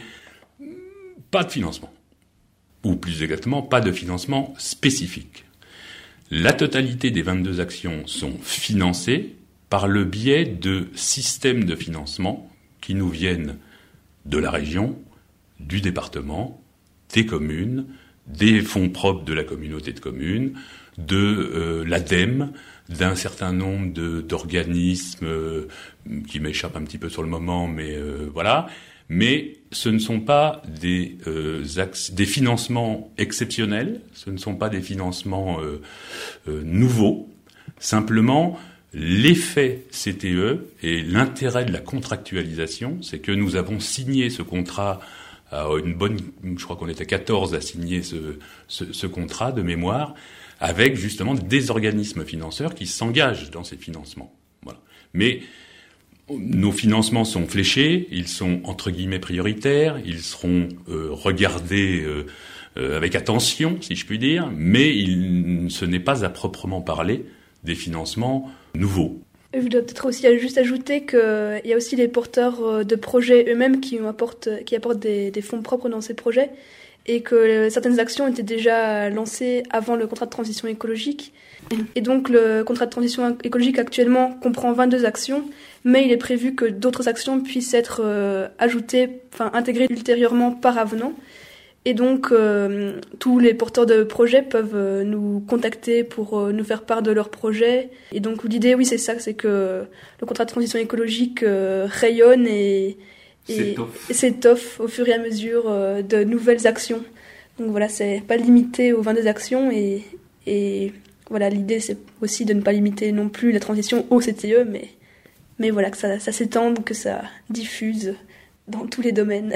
pas de financement, ou plus exactement, pas de financement spécifique. La totalité des vingt-deux actions sont financées par le biais de systèmes de financement qui nous viennent de la région, du département, des communes, des fonds propres de la communauté de communes, de euh, l'ADEME, d'un certain nombre de, d'organismes euh, qui m'échappent un petit peu sur le moment, mais euh, voilà. Mais ce ne sont pas des, euh, axes, des financements exceptionnels, ce ne sont pas des financements euh, euh, nouveaux. Simplement, l'effet C T E et l'intérêt de la contractualisation, c'est que nous avons signé ce contrat à une bonne, je crois qu'on était quatorze à signer ce, ce, ce contrat de mémoire, avec justement des organismes financeurs qui s'engagent dans ces financements. Voilà. Mais nos financements sont fléchés, ils sont entre guillemets prioritaires, ils seront euh, regardés euh, euh, avec attention, si je puis dire, mais il, ce n'est pas à proprement parler des financements nouveaux. Je voudrais peut-être aussi juste ajouter qu'il y a aussi les porteurs de projets eux-mêmes qui apportent, qui apportent des, des fonds propres dans ces projets et que certaines actions étaient déjà lancées avant le contrat de transition écologique. Et donc le contrat de transition écologique actuellement comprend vingt-deux actions, mais il est prévu que d'autres actions puissent être euh, ajoutées, enfin intégrées ultérieurement par avenant. Et donc, euh, tous les porteurs de projets peuvent euh, nous contacter pour euh, nous faire part de leurs projets. Et donc, l'idée, oui, c'est ça, c'est que le contrat de transition écologique euh, rayonne et, et, et s'étoffe au fur et à mesure euh, de nouvelles actions. Donc voilà, c'est pas limité aux vingt-deux actions. Et, et voilà, l'idée, c'est aussi de ne pas limiter non plus la transition au C T E, mais, mais voilà, que ça, ça s'étende, que ça diffuse dans tous les domaines.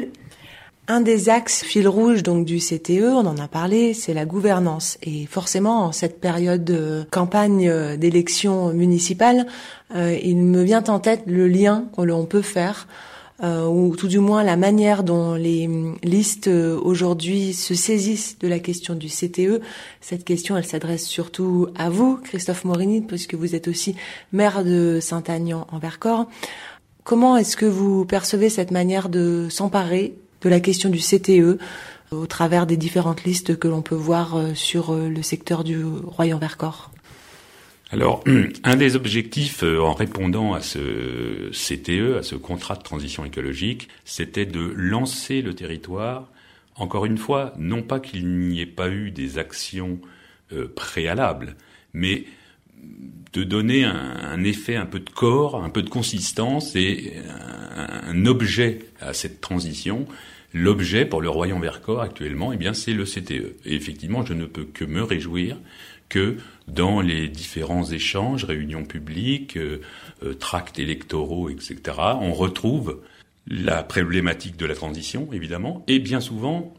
Un des axes fil rouge donc du C T E, on en a parlé, c'est la gouvernance. Et forcément, en cette période de campagne d'élection municipale, euh, il me vient en tête le lien que l'on peut faire, euh, ou tout du moins la manière dont les listes euh, aujourd'hui se saisissent de la question du C T E. Cette question, elle s'adresse surtout à vous, Christophe Morini, puisque vous êtes aussi maire de Saint-Aignan en Vercors. Comment est-ce que vous percevez cette manière de s'emparer de la question du C T E au travers des différentes listes que l'on peut voir sur le secteur du Royan-Vercors? Alors, un des objectifs en répondant à ce C T E, à ce contrat de transition écologique, c'était de lancer le territoire, encore une fois, non pas qu'il n'y ait pas eu des actions euh, préalables, mais de donner un, un effet un peu de corps, un peu de consistance et un, un objet à cette transition. L'objet pour le Royan-Vercors actuellement, eh bien, c'est le C T E. Et effectivement, je ne peux que me réjouir que dans les différents échanges, réunions publiques, euh, euh, tracts électoraux, et cetera, on retrouve la problématique de la transition, évidemment, et bien souvent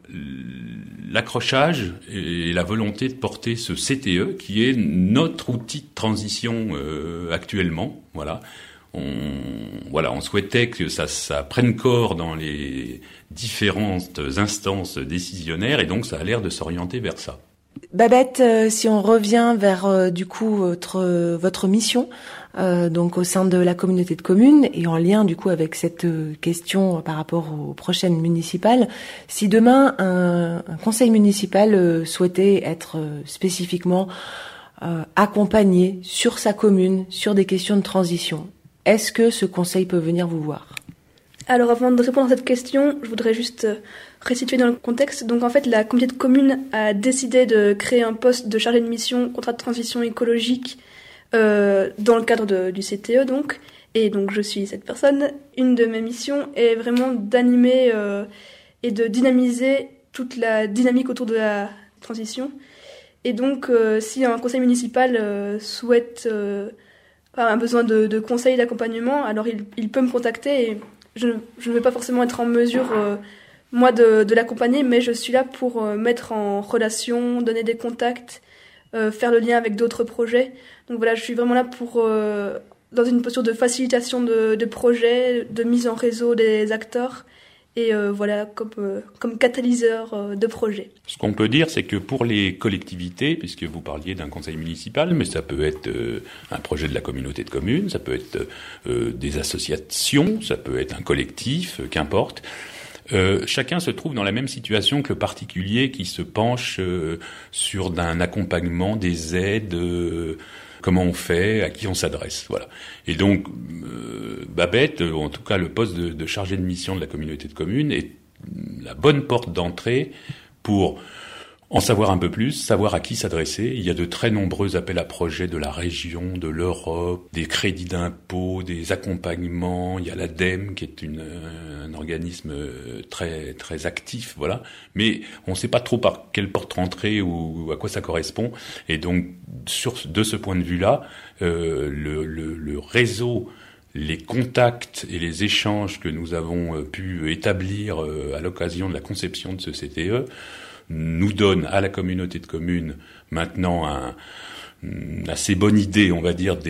l'accrochage et la volonté de porter ce C T E, qui est notre outil de transition euh, actuellement. Voilà, on, voilà, on souhaitait que ça, ça prenne corps dans les différentes instances décisionnaires, et donc ça a l'air de s'orienter vers ça. Babette, euh, si on revient vers euh, du coup votre euh, votre mission, euh, donc au sein de la communauté de communes et en lien du coup avec cette euh, question par rapport aux prochaines municipales, si demain un, un conseil municipal euh, souhaitait être euh, spécifiquement euh, accompagné sur sa commune sur des questions de transition, est-ce que ce conseil peut venir vous voir? Alors avant de répondre à cette question, je voudrais juste resituer dans le contexte. Donc en fait, la communauté de communes a décidé de créer un poste de chargé de mission contrat de transition écologique euh, dans le cadre de, du C T E donc. Et donc je suis cette personne. Une de mes missions est vraiment d'animer euh, et de dynamiser toute la dynamique autour de la transition. Et donc euh, si un conseil municipal euh, souhaite euh, a un besoin de, de conseils, d'accompagnement, alors il, il peut me contacter et Je ne, je ne vais pas forcément être en mesure, euh, moi, de, de l'accompagner, mais je suis là pour euh, mettre en relation, donner des contacts, euh, faire le lien avec d'autres projets. Donc voilà, je suis vraiment là pour, euh, dans une posture de facilitation de, de projets, de mise en réseau des acteurs, et euh, voilà, comme, euh, comme catalyseur euh, de projets. Ce qu'on peut dire, c'est que pour les collectivités, puisque vous parliez d'un conseil municipal, mais ça peut être euh, un projet de la communauté de communes, ça peut être euh, des associations, ça peut être un collectif, euh, qu'importe. Euh, chacun se trouve dans la même situation que le particulier qui se penche euh, sur d'un accompagnement, des aides, euh, comment on fait, à qui on s'adresse, voilà. Et donc, euh, Babette, en tout cas le poste de, de chargé de mission de la communauté de communes, est la bonne porte d'entrée pour en savoir un peu plus, savoir à qui s'adresser. Il y a de très nombreux appels à projets de la région, de l'Europe, des crédits d'impôt, des accompagnements. Il y a l'ADEME qui est une, un organisme très très actif, voilà. Mais on ne sait pas trop par quelle porte rentrer ou à quoi ça correspond. Et donc, sur de ce point de vue-là, euh, le, le, le réseau, les contacts et les échanges que nous avons pu établir à l'occasion de la conception de ce C T E nous donne à la communauté de communes maintenant un, une assez bonne idée, on va dire, des,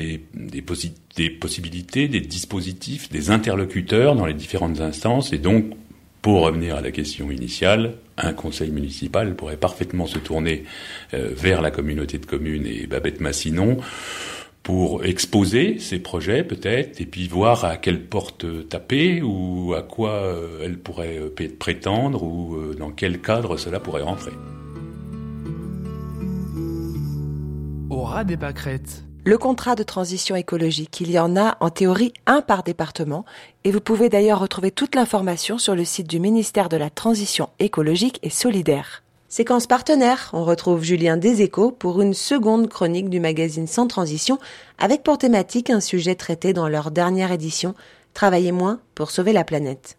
des, posi- des possibilités, des dispositifs, des interlocuteurs dans les différentes instances. Et donc, pour revenir à la question initiale, un conseil municipal pourrait parfaitement se tourner euh, vers la communauté de communes et Babette-Massinon pour exposer ses projets peut-être, et puis voir à quelle porte taper, ou à quoi euh, elle pourrait euh, prétendre, ou euh, dans quel cadre cela pourrait rentrer. Au ras des pâquerettes. Le contrat de transition écologique, il y en a en théorie un par département, et vous pouvez d'ailleurs retrouver toute l'information sur le site du ministère de la Transition écologique et solidaire. Séquence partenaire, on retrouve Julien Deséchos pour une seconde chronique du magazine Sans Transition, avec pour thématique un sujet traité dans leur dernière édition, Travailler moins pour sauver la planète.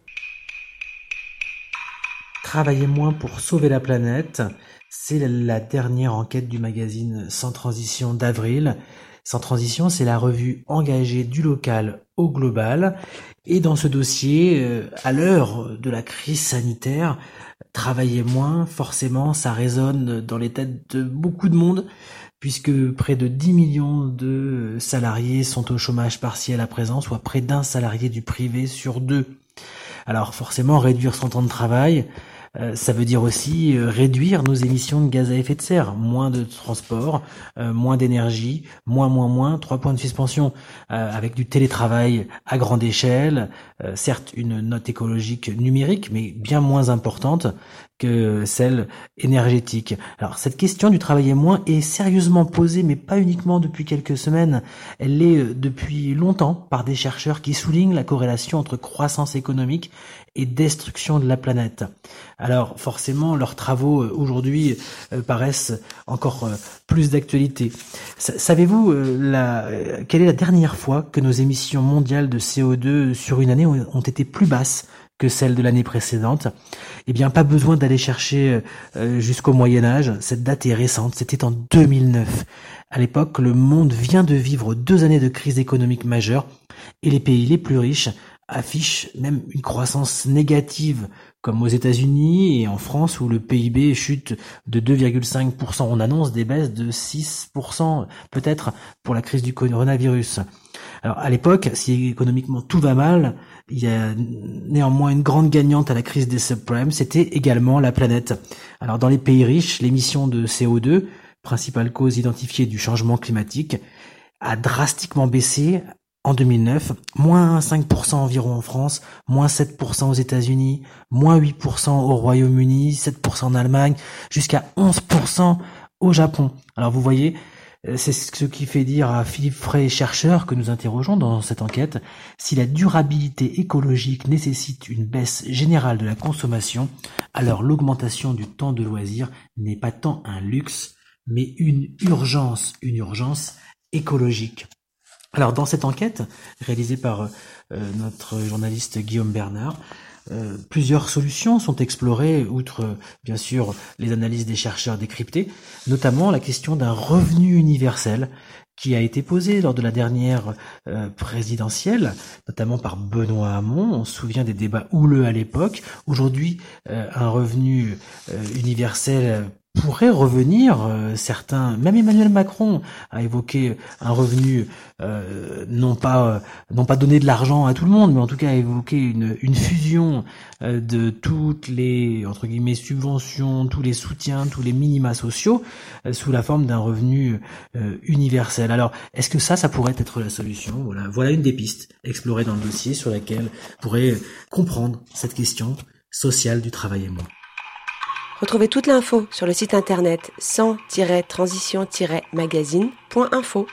Travailler moins pour sauver la planète, c'est la dernière enquête du magazine Sans Transition d'avril. Sans Transition, c'est la revue engagée du local au global. Et dans ce dossier, à l'heure de la crise sanitaire, travailler moins, forcément, ça résonne dans les têtes de beaucoup de monde, puisque près de dix millions de salariés sont au chômage partiel à présent, soit près d'un salarié du privé sur deux. Alors forcément, réduire son temps de travail, Euh, ça veut dire aussi euh, réduire nos émissions de gaz à effet de serre, moins de transport, euh, moins d'énergie, moins, moins, moins, trois points de suspension, euh, avec du télétravail à grande échelle, euh, certes une note écologique numérique, mais bien moins importante que celle énergétique. Alors cette question du travailler moins est sérieusement posée, mais pas uniquement depuis quelques semaines, elle l'est depuis longtemps par des chercheurs qui soulignent la corrélation entre croissance économique et destruction de la planète. Alors forcément, leurs travaux euh, aujourd'hui euh, paraissent encore euh, plus d'actualité. S- savez-vous euh, la, euh, quelle est la dernière fois que nos émissions mondiales de C O deux sur une année ont, ont été plus basses que celles de l'année précédente? Eh bien, pas besoin d'aller chercher euh, jusqu'au Moyen-Âge. Cette date est récente, c'était en deux mille neuf. À l'époque, le monde vient de vivre deux années de crise économique majeure et les pays les plus riches affichent même une croissance négative, comme aux États-Unis et en France où le P I B chute de deux virgule cinq pour cent. On annonce des baisses de six pour cent peut-être pour la crise du coronavirus. Alors à l'époque, si économiquement tout va mal, il y a néanmoins une grande gagnante à la crise des subprimes, c'était également la planète. Alors dans les pays riches, l'émission de C O deux, principale cause identifiée du changement climatique, a drastiquement baissé en deux mille neuf, moins cinq pour cent environ en France, moins sept pour cent aux États-Unis, moins huit pour cent au Royaume-Uni, sept pour cent en Allemagne, jusqu'à onze pour cent au Japon. Alors vous voyez, c'est ce qui fait dire à Philippe Frey, chercheur que nous interrogeons dans cette enquête, si la durabilité écologique nécessite une baisse générale de la consommation, alors l'augmentation du temps de loisir n'est pas tant un luxe, mais une urgence, une urgence écologique. Alors dans cette enquête, réalisée par euh, notre journaliste Guillaume Bernard, euh, plusieurs solutions sont explorées, outre euh, bien sûr les analyses des chercheurs décryptées, notamment la question d'un revenu universel qui a été posée lors de la dernière euh, présidentielle, notamment par Benoît Hamon. On se souvient des débats houleux à l'époque. Aujourd'hui, euh, un revenu euh, universel pourrait revenir, euh, certains, même Emmanuel Macron a évoqué un revenu euh, non pas euh, non pas donner de l'argent à tout le monde, mais en tout cas a évoqué une une fusion euh, de toutes les entre guillemets subventions, tous les soutiens, tous les minima sociaux euh, sous la forme d'un revenu euh, universel. Alors, est-ce que ça ça pourrait être la solution? Voilà, voilà une des pistes explorées dans le dossier sur laquelle on pourrait comprendre cette question sociale du travail et moins. Retrouvez toute l'info sur le site internet sans transition magazine point info.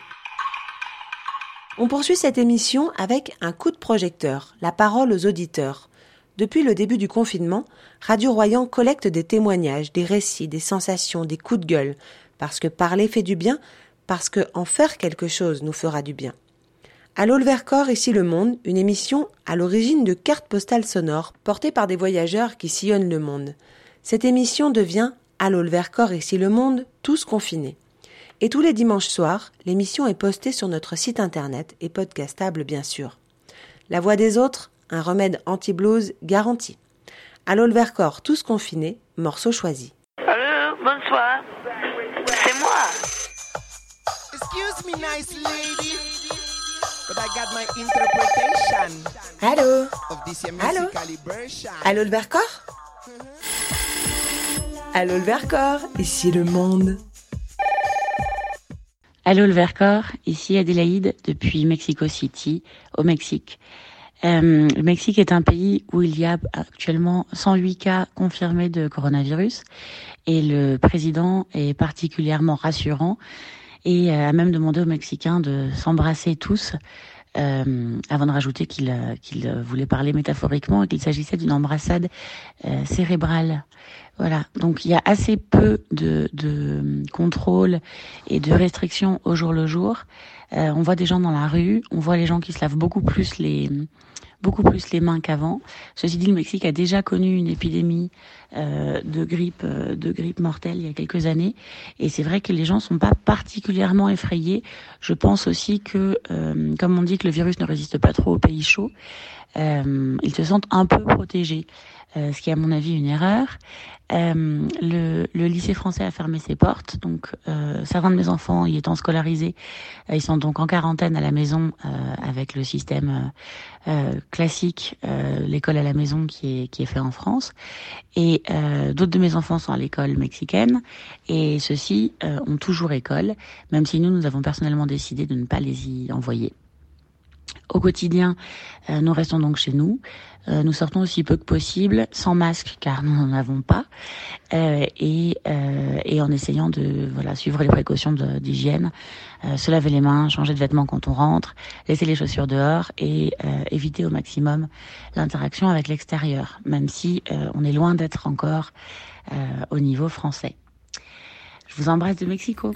On poursuit cette émission avec un coup de projecteur, la parole aux auditeurs. Depuis le début du confinement, Radio Royan collecte des témoignages, des récits, des sensations, des coups de gueule, parce que parler fait du bien, parce que en faire quelque chose nous fera du bien. Allô le Vercors, ici Le Monde, une émission à l'origine de cartes postales sonores portées par des voyageurs qui sillonnent le monde. Cette émission devient Allô le Vercors, ici Le Monde, tous confinés. Et tous les dimanches soirs, l'émission est postée sur notre site internet et podcastable bien sûr. La voix des autres, un remède anti-blues garanti. Allô le Vercors, tous confinés, morceau choisi. Allô, bonsoir, c'est moi. Excuse me, nice lady. Allô? Allô? Allô le Vercors? Allô le Vercors? Ici le monde. Allô le Vercors, ici Adélaïde depuis Mexico City, au Mexique. Euh, le Mexique est un pays où il y a actuellement cent huit cas confirmés de coronavirus et le président est particulièrement rassurant et a même demandé aux Mexicains de s'embrasser tous euh, avant de rajouter qu'il, euh, qu'il voulait parler métaphoriquement et qu'il s'agissait d'une embrassade euh, cérébrale. Voilà, donc il y a assez peu de, de contrôle et de restrictions au jour le jour. Euh, on voit des gens dans la rue, on voit les gens qui se lavent beaucoup plus les beaucoup plus les mains qu'avant. Ceci dit, le Mexique a déjà connu une épidémie euh, de grippe euh, de grippe mortelle il y a quelques années, et c'est vrai que les gens sont pas particulièrement effrayés. Je pense aussi que, euh, comme on dit que le virus ne résiste pas trop aux pays chauds, euh, ils se sentent un peu protégés, euh, ce qui est à mon avis une erreur. Euh, le, le lycée français a fermé ses portes, donc euh, certains de mes enfants y étant scolarisés, euh, ils sont donc en quarantaine à la maison euh, avec le système euh, euh, classique, euh, l'école à la maison qui est qui est fait en France. Et euh, d'autres de mes enfants sont à l'école mexicaine, et ceux-ci euh, ont toujours école, même si nous nous avons personnellement décidé de ne pas les y envoyer. Au quotidien, euh, nous restons donc chez nous. Euh, nous sortons aussi peu que possible, sans masque car nous n'en avons pas, euh, et, euh, et en essayant de voilà suivre les précautions de, d'hygiène, euh, se laver les mains, changer de vêtements quand on rentre, laisser les chaussures dehors et euh, éviter au maximum l'interaction avec l'extérieur, même si euh, on est loin d'être encore euh, au niveau français. Je vous embrasse de Mexico.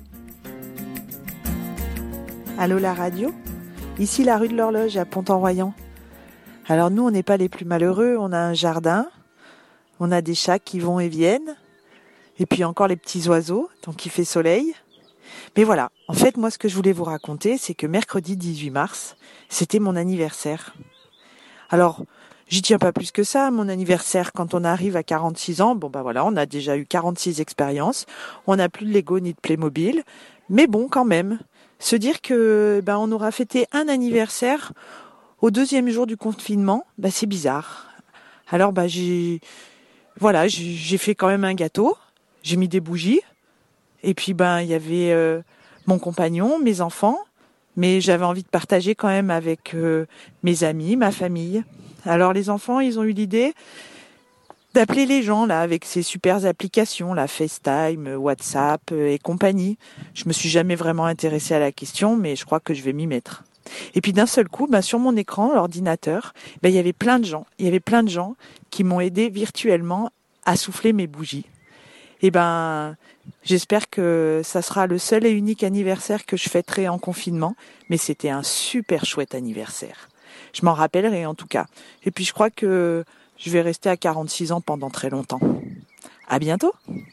Allô la radio ? Ici la rue de l'Horloge à Pont-en-Royan. Alors nous, on n'est pas les plus malheureux, on a un jardin, on a des chats qui vont et viennent, et puis encore les petits oiseaux, donc il fait soleil. Mais voilà, en fait, moi ce que je voulais vous raconter, c'est que mercredi dix-huit mars, c'était mon anniversaire. Alors, j'y tiens pas plus que ça, mon anniversaire, quand on arrive à quarante-six ans, bon bah voilà, on a déjà eu quarante-six expériences, on n'a plus de Lego ni de Playmobil, mais bon quand même, se dire que ben on aura fêté un anniversaire au deuxième jour du confinement, bah c'est bizarre. Alors bah j'ai voilà, j'ai, j'ai fait quand même un gâteau, j'ai mis des bougies, et puis ben il y avait euh, mon compagnon, mes enfants, mais j'avais envie de partager quand même avec euh, mes amis, ma famille. Alors les enfants, ils ont eu l'idée d'appeler les gens là avec ces super applications, la FaceTime, WhatsApp euh, et compagnie. Je me suis jamais vraiment intéressée à la question, mais je crois que je vais m'y mettre. Et puis d'un seul coup, ben, sur mon écran, l'ordinateur, ben, il y avait plein de gens. Il y avait plein de gens qui m'ont aidé virtuellement à souffler mes bougies. Et ben, j'espère que ça sera le seul et unique anniversaire que je fêterai en confinement. Mais c'était un super chouette anniversaire. Je m'en rappellerai en tout cas. Et puis je crois que je vais rester à quarante-six ans pendant très longtemps. À bientôt.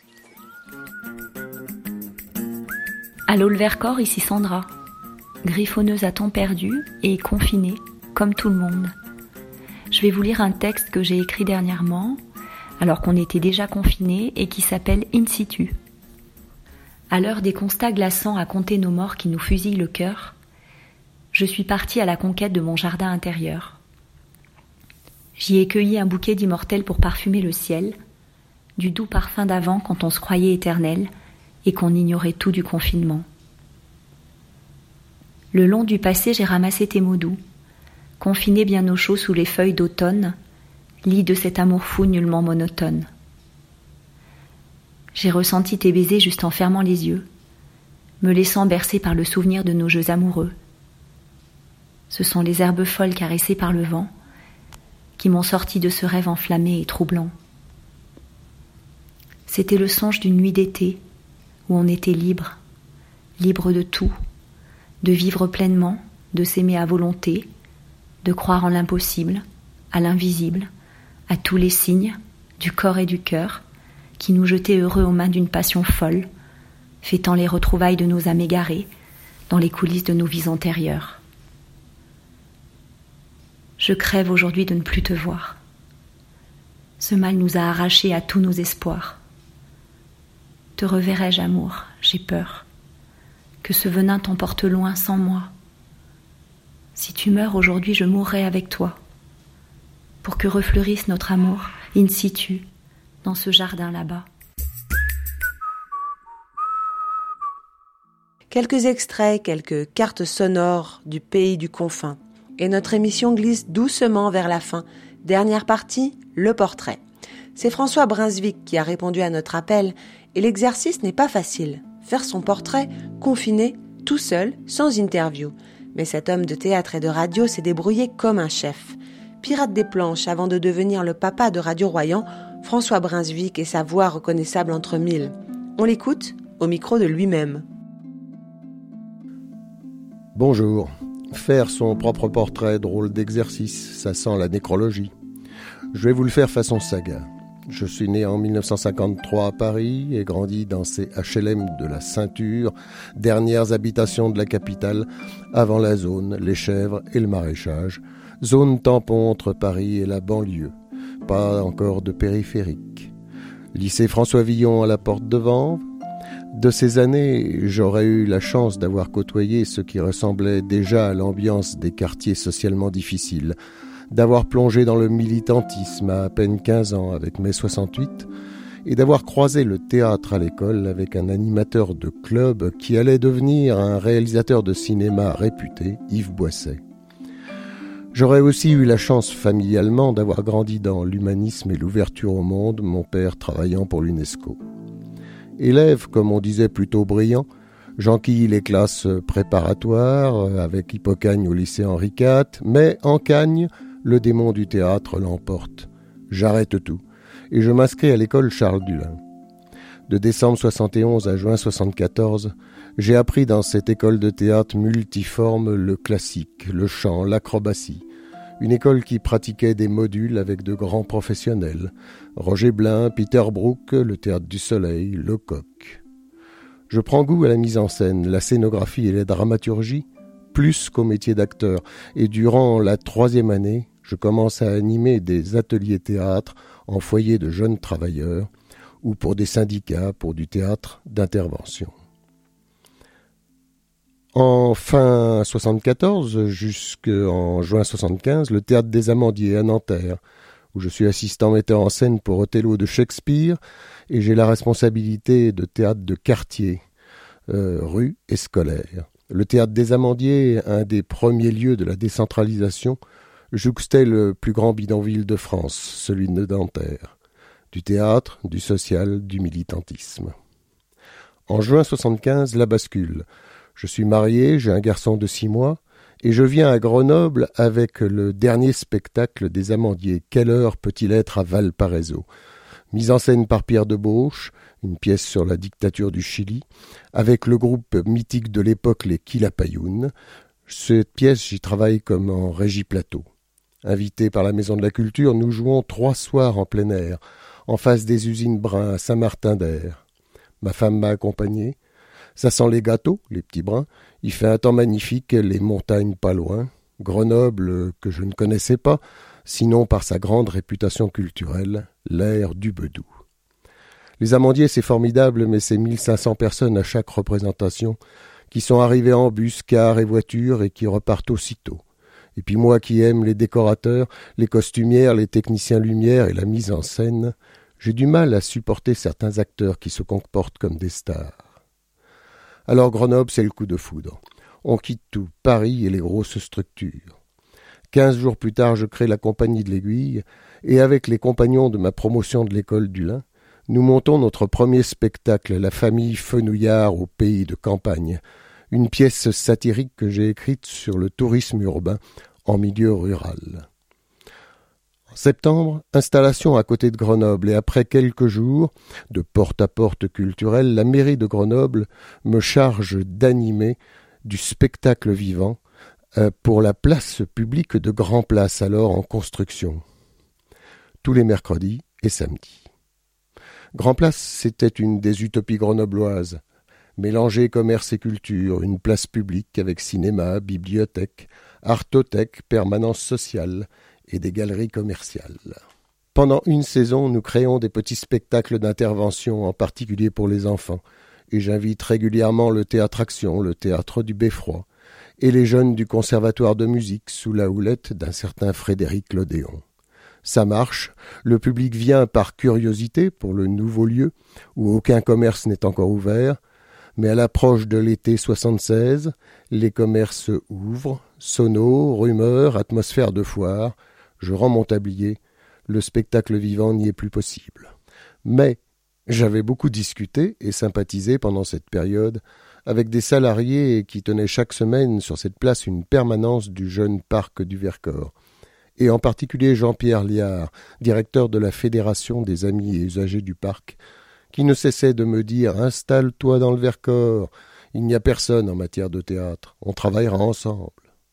Allô le Vercors, ici Sandra. Griffonneuse à temps perdu et confinée, comme tout le monde. Je vais vous lire un texte que j'ai écrit dernièrement, alors qu'on était déjà confinés, et qui s'appelle In situ. À l'heure des constats glaçants à compter nos morts qui nous fusillent le cœur, je suis partie à la conquête de mon jardin intérieur. J'y ai cueilli un bouquet d'immortels pour parfumer le ciel, du doux parfum d'avant quand on se croyait éternel et qu'on ignorait tout du confinement. Le long du passé, j'ai ramassé tes mots doux, confinés bien au chaud sous les feuilles d'automne, lit de cet amour fou nullement monotone. J'ai ressenti tes baisers juste en fermant les yeux, me laissant bercer par le souvenir de nos jeux amoureux. Ce sont les herbes folles caressées par le vent qui m'ont sorti de ce rêve enflammé et troublant. C'était le songe d'une nuit d'été où on était libre, libre de tout, de vivre pleinement, de s'aimer à volonté, de croire en l'impossible, à l'invisible, à tous les signes, du corps et du cœur, qui nous jetaient heureux aux mains d'une passion folle, fêtant les retrouvailles de nos âmes égarées dans les coulisses de nos vies antérieures. Je crève aujourd'hui de ne plus te voir. Ce mal nous a arrachés à tous nos espoirs. Te reverrai-je, amour, j'ai peur, que ce venin t'emporte loin sans moi. Si tu meurs aujourd'hui, je mourrai avec toi, pour que refleurisse notre amour in situ, dans ce jardin là-bas. Quelques extraits, quelques cartes sonores du pays du confin. Et notre émission glisse doucement vers la fin. Dernière partie, le portrait. C'est François Brunswick qui a répondu à notre appel et l'exercice n'est pas facile. Faire son portrait, confiné, tout seul, sans interview. Mais cet homme de théâtre et de radio s'est débrouillé comme un chef. Pirate des planches avant de devenir le papa de Radio Royan, François Brunswick et sa voix reconnaissable entre mille. On l'écoute au micro de lui-même. Bonjour. Faire son propre portrait, drôle d'exercice, ça sent la nécrologie. Je vais vous le faire façon saga. Je suis né en mille neuf cent cinquante-trois à Paris et grandi dans ces H L M de la Ceinture, dernières habitations de la capitale, avant la zone, les chèvres et le maraîchage, zone tampon entre Paris et la banlieue, pas encore de périphérique. Lycée François Villon à la porte de Vanves. De ces années, j'aurais eu la chance d'avoir côtoyé ce qui ressemblait déjà à l'ambiance des quartiers socialement difficiles, d'avoir plongé dans le militantisme à à peine quinze ans avec mai soixante-huit et d'avoir croisé le théâtre à l'école avec un animateur de club qui allait devenir un réalisateur de cinéma réputé, Yves Boisset. J'aurais aussi eu la chance familialement d'avoir grandi dans l'humanisme et l'ouverture au monde, mon père travaillant pour l'UNESCO. Élève, comme on disait, plutôt brillant, j'enquille les classes préparatoires, avec Hippocagne au lycée Henri quatre, mais en Cagne, le démon du théâtre l'emporte. J'arrête tout, et je m'inscris à l'école Charles Dulin. De décembre soixante et onze à juin soixante-quatorze, j'ai appris dans cette école de théâtre multiforme le classique, le chant, l'acrobatie. Une école qui pratiquait des modules avec de grands professionnels. Roger Blin, Peter Brook, le Théâtre du Soleil, Lecoq. Je prends goût à la mise en scène, la scénographie et la dramaturgie, plus qu'au métier d'acteur. Et durant la troisième année, je commence à animer des ateliers théâtre en foyer de jeunes travailleurs ou pour des syndicats, pour du théâtre d'intervention. En fin soixante-quatorze, jusqu'en juin soixante-quinze, le Théâtre des Amandiers à Nanterre, où je suis assistant metteur en scène pour Othello de Shakespeare, et j'ai la responsabilité de théâtre de quartier, euh, rue et scolaire. Le Théâtre des Amandiers, un des premiers lieux de la décentralisation, jouxtait le plus grand bidonville de France, celui de Nanterre. Du théâtre, du social, du militantisme. En juin soixante-quinze, la bascule. Je suis marié, j'ai un garçon de six mois, et je viens à Grenoble avec le dernier spectacle des Amandiers. Quelle heure peut-il être à Valparaiso? Mise en scène par Pierre Debauche, une pièce sur la dictature du Chili, avec le groupe mythique de l'époque, les Quilapayún. Cette pièce, j'y travaille comme en régie plateau. Invité par la Maison de la Culture, nous jouons trois soirs en plein air, en face des usines Brun à Saint-Martin-d'Air. Ma femme m'a accompagné. Ça sent les gâteaux, les petits brins. Il fait un temps magnifique, les montagnes pas loin. Grenoble, que je ne connaissais pas, sinon par sa grande réputation culturelle, l'air du Bedou. Les Amandiers, c'est formidable, mais c'est mille cinq cents personnes à chaque représentation, qui sont arrivées en bus, car et voiture, et qui repartent aussitôt. Et puis moi qui aime les décorateurs, les costumières, les techniciens lumière et la mise en scène, j'ai du mal à supporter certains acteurs qui se comportent comme des stars. Alors Grenoble, c'est le coup de foudre. On quitte tout, Paris et les grosses structures. Quinze jours plus tard, je crée la Compagnie de l'Aiguille, et avec les compagnons de ma promotion de l'école du Lin, nous montons notre premier spectacle, La famille Fenouillard au pays de campagne, une pièce satirique que j'ai écrite sur le tourisme urbain en milieu rural. En septembre, installation à côté de Grenoble, et après quelques jours de porte-à-porte culturel, la mairie de Grenoble me charge d'animer du spectacle vivant euh, pour la place publique de Grand Place, alors en construction, tous les mercredis et samedis. Grand Place, c'était une des utopies grenobloises, mélanger commerce et culture, une place publique avec cinéma, bibliothèque, artothèque, permanence sociale, et des galeries commerciales. Pendant une saison, nous créons des petits spectacles d'intervention, en particulier pour les enfants, et j'invite régulièrement le Théâtre Action, le Théâtre du Beffroi, et les jeunes du conservatoire de musique sous la houlette d'un certain Frédéric Lodéon. Ça marche, le public vient par curiosité pour le nouveau lieu, où aucun commerce n'est encore ouvert, mais à l'approche de l'été soixante-seize, les commerces ouvrent, sonos, rumeurs, atmosphère de foire, je rends mon tablier, le spectacle vivant n'y est plus possible. Mais j'avais beaucoup discuté et sympathisé pendant cette période avec des salariés qui tenaient chaque semaine sur cette place une permanence du jeune parc du Vercors, et en particulier Jean-Pierre Liard, directeur de la Fédération des amis et usagers du parc, qui ne cessait de me dire « Installe-toi dans le Vercors, il n'y a personne en matière de théâtre, on travaillera ensemble ».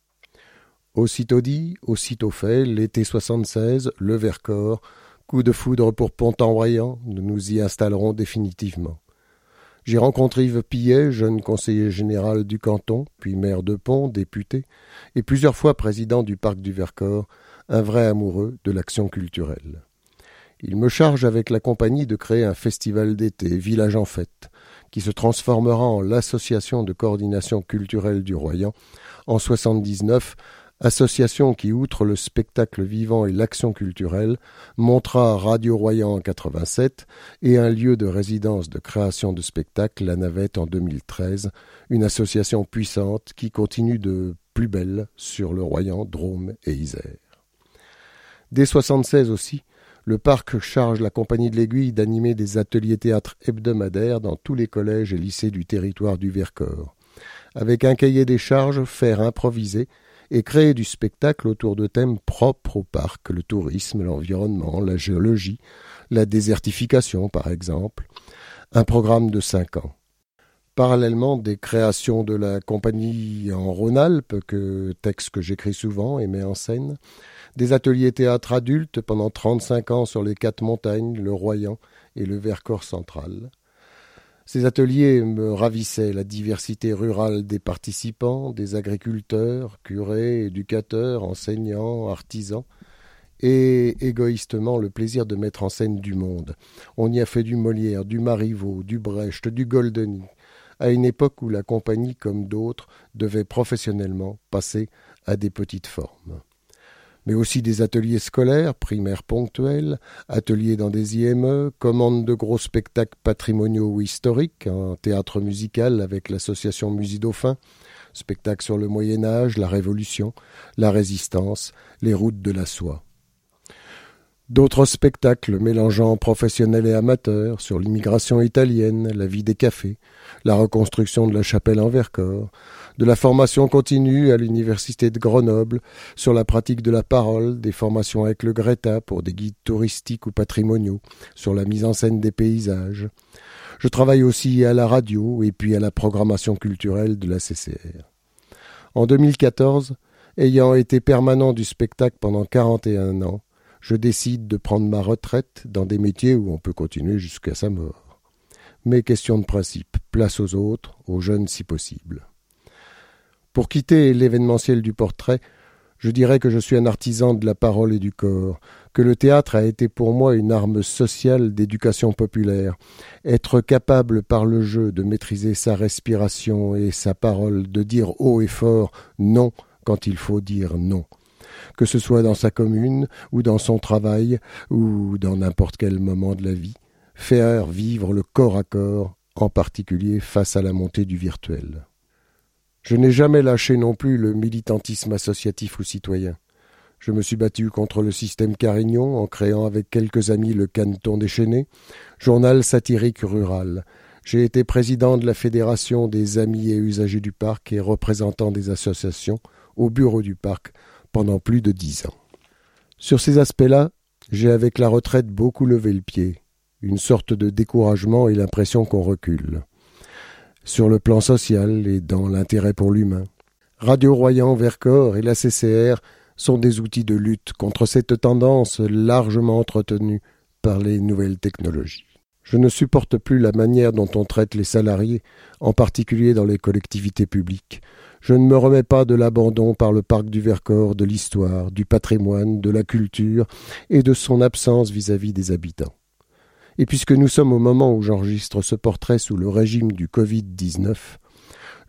Aussitôt dit, aussitôt fait, l'été soixante-seize, le Vercors, coup de foudre pour Pont-en-Royan, nous nous y installerons définitivement. J'ai rencontré Yves Pillet, jeune conseiller général du canton, puis maire de Pont, député, et plusieurs fois président du parc du Vercors, un vrai amoureux de l'action culturelle. Il me charge avec la compagnie de créer un festival d'été, Village en fête, qui se transformera en l'association de coordination culturelle du Royan en soixante-dix-neuf, association qui, outre le spectacle vivant et l'action culturelle, montera Radio Royan en quatre-vingt-sept et un lieu de résidence de création de spectacles, La Navette, en deux mille treize, une association puissante qui continue de plus belle sur le Royan, Drôme et Isère. Dès soixante-seize aussi, le parc charge la Compagnie de l'Aiguille d'animer des ateliers théâtre hebdomadaires dans tous les collèges et lycées du territoire du Vercors. Avec un cahier des charges, faire improviser et créer du spectacle autour de thèmes propres au parc, le tourisme, l'environnement, la géologie, la désertification par exemple. Un programme de cinq ans. Parallèlement, des créations de la compagnie en Rhône-Alpes, que, texte que j'écris souvent et mets en scène, des ateliers théâtre adultes pendant trente-cinq ans sur les quatre montagnes, le Royan et le Vercors central. Ces ateliers me ravissaient, la diversité rurale des participants, des agriculteurs, curés, éducateurs, enseignants, artisans, et égoïstement le plaisir de mettre en scène du monde. On y a fait du Molière, du Marivaux, du Brecht, du Goldoni, à une époque où la compagnie, comme d'autres, devait professionnellement passer à des petites formes. Mais aussi des ateliers scolaires, primaires ponctuels, ateliers dans des I M E, commandes de gros spectacles patrimoniaux ou historiques, un théâtre musical avec l'association Musidauphins, spectacles sur le Moyen-Âge, la Révolution, la Résistance, les routes de la soie. D'autres spectacles mélangeant professionnels et amateurs sur l'immigration italienne, la vie des cafés, la reconstruction de la chapelle en Vercors, de la formation continue à l'université de Grenoble sur la pratique de la parole, des formations avec le Greta pour des guides touristiques ou patrimoniaux, sur la mise en scène des paysages. Je travaille aussi à la radio et puis à la programmation culturelle de la C C R. En deux mille quatorze, ayant été permanent du spectacle pendant quarante et un ans, je décide de prendre ma retraite dans des métiers où on peut continuer jusqu'à sa mort. Mais question de principe, place aux autres, aux jeunes si possible. Pour quitter l'événementiel du portrait, je dirais que je suis un artisan de la parole et du corps, que le théâtre a été pour moi une arme sociale d'éducation populaire, être capable par le jeu de maîtriser sa respiration et sa parole, de dire haut et fort non quand il faut dire non. Que ce soit dans sa commune, ou dans son travail, ou dans n'importe quel moment de la vie, faire vivre le corps à corps, en particulier face à la montée du virtuel. Je n'ai jamais lâché non plus le militantisme associatif ou citoyen. Je me suis battu contre le système Carignon en créant avec quelques amis le Caneton déchaîné, journal satirique rural. J'ai été président de la Fédération des amis et usagers du parc et représentant des associations au bureau du parc pendant plus de dix ans. Sur ces aspects-là, j'ai avec la retraite beaucoup levé le pied, une sorte de découragement et l'impression qu'on recule. Sur le plan social et dans l'intérêt pour l'humain. Radio Royan, Vercors et la C C R sont des outils de lutte contre cette tendance largement entretenue par les nouvelles technologies. Je ne supporte plus la manière dont on traite les salariés, en particulier dans les collectivités publiques. Je ne me remets pas de l'abandon par le parc du Vercors, de l'histoire, du patrimoine, de la culture et de son absence vis-à-vis des habitants. Et puisque nous sommes au moment où j'enregistre ce portrait sous le régime du covid dix-neuf,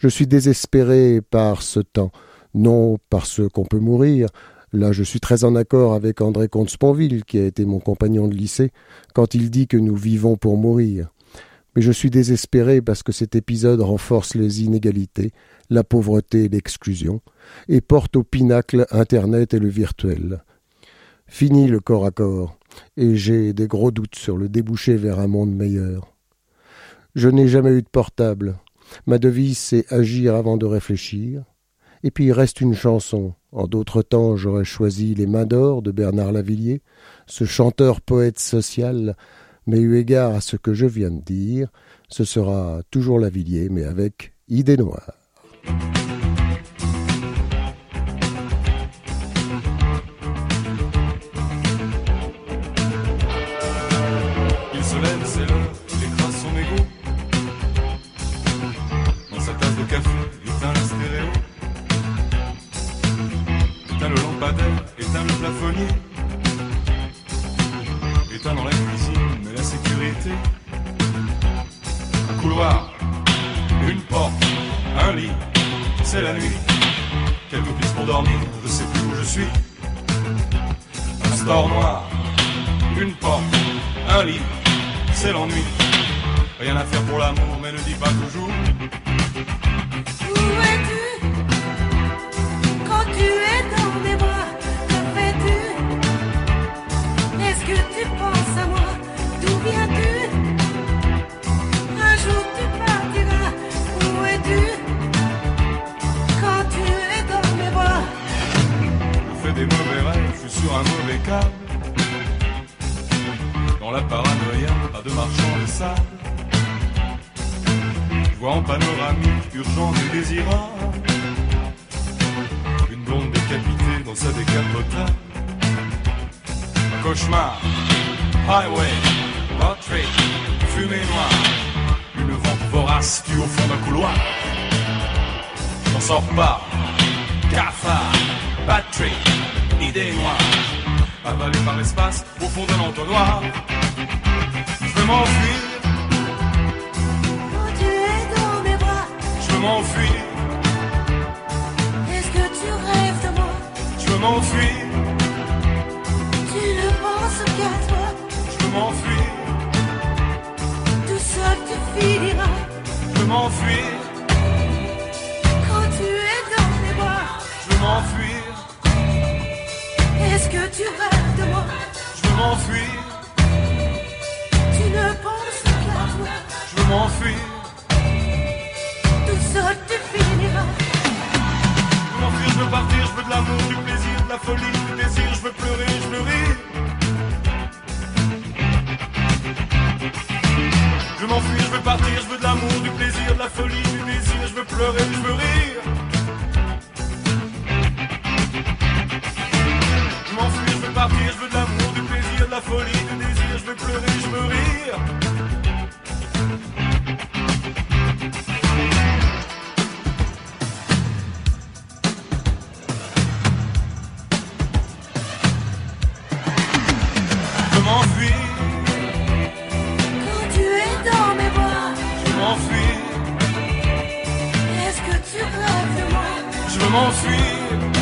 Je suis désespéré par ce temps, non parce qu'on peut mourir. Là, je suis très en accord avec André Comte-Sponville, qui a été mon compagnon de lycée, quand il dit que nous vivons pour mourir. Mais je suis désespéré parce que cet épisode renforce les inégalités, la pauvreté et l'exclusion, et porte au pinacle Internet et le virtuel. Fini le corps à corps, et j'ai des gros doutes sur le débouché vers un monde meilleur. Je n'ai jamais eu de portable. Ma devise, c'est agir avant de réfléchir. Et puis il reste une chanson. En d'autres temps, j'aurais choisi Les Mains d'Or de Bernard Lavilliers, ce chanteur-poète social, mais eu égard à ce que je viens de dire, ce sera toujours Lavilliers, mais avec Idée Noire. Il se lève, c'est l'heure, il écrase son égo. Dans sa tasse de café, il éteint la stéréo. Éteint le lampadaire, éteint le plafonnier. Éteint dans la cuisine, mais la sécurité. Un couloir, une porte, un lit, c'est la nuit. Quelques pistes pour dormir, je sais plus où je suis. Un store noir, une porte, un lit, c'est l'ennui. Rien à faire pour l'amour, mais ne dis pas toujours. Où es-tu quand tu es dans mes bras? Que fais-tu? Est-ce que tu penses à moi? D'où viens-tu? Un jour tu partiras. Où es-tu quand tu es dans mes bras? Je fais des mauvais rêves, je suis sur un mauvais câble. Dans la paranoïa, pas de marchand de sable. Je vois en panoramique, urgent et désirable, une blonde décapitée dans sa décapotable. Un cauchemar, highway, road trip, fumée noire. Une vente vorace tue au fond d'un couloir. J'en sors pas, cafard, bad trip, idée noire. Avalé par l'espace, au fond d'un entonnoir. Je veux m'enfuir. Quand tu es dans mes bras, Je veux m'enfuir. est-ce que tu rêves de moi? Je veux m'enfuir. Tu ne penses qu'à toi. Je veux m'enfuir. Tout seul tu finiras. Je veux m'enfuir. Quand tu es dans mes bras, Je veux m'enfuir. est-ce que tu rêves de moi? Je veux m'enfuir. Tu ne penses qu'à toi. Je veux m'enfuir. Tout seul tu finiras. Je veux m'enfuir, je veux partir, je veux de l'amour, du plaisir, de la folie, du désir, je veux pleurer, je veux rire. Je veux m'enfuir, je veux partir, je veux de l'amour, du plaisir, de la folie, du désir, je veux pleurer, je veux rire. Je m'enfuis, je veux partir, je veux de l'amour, du plaisir, de la folie, du désir, je veux pleurer, je veux rire. Je m'enfuis. Quand tu es dans mes bras, Je m'enfuis. est-ce que tu rêves de moi? Je veux m'enfuir.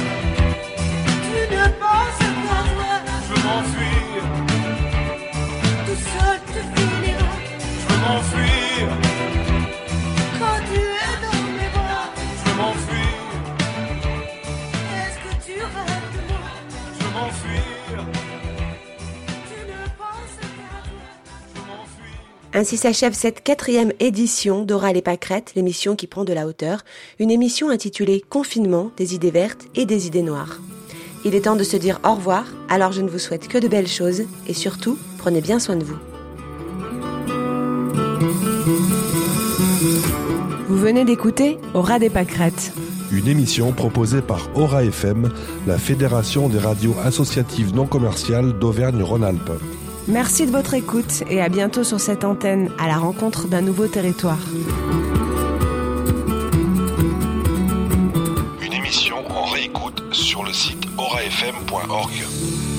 Tu ne penses qu'à toi. Je veux m'enfuir. Tout seul tu finiras. Je veux m'enfuir. Quand tu es dans mes bras, Je veux m'enfuir. est-ce que tu rêves de moi? Je veux m'enfuir. Tu ne penses qu'à toi. Je veux m'enfuir. Ainsi s'achève cette quatrième édition d'Oral et Pâquerette, l'émission qui prend de la hauteur, une émission intitulée Confinement, des idées vertes et des idées noires. Il est temps de se dire au revoir, alors je ne vous souhaite que de belles choses et surtout, prenez bien soin de vous. Vous venez d'écouter Au ras des pâquerettes. Une émission proposée par Aura F M, la Fédération des radios associatives non commerciales d'Auvergne-Rhône-Alpes. Merci de votre écoute et à bientôt sur cette antenne à la rencontre d'un nouveau territoire. Une émission en réécoute sur le site aura f m point org.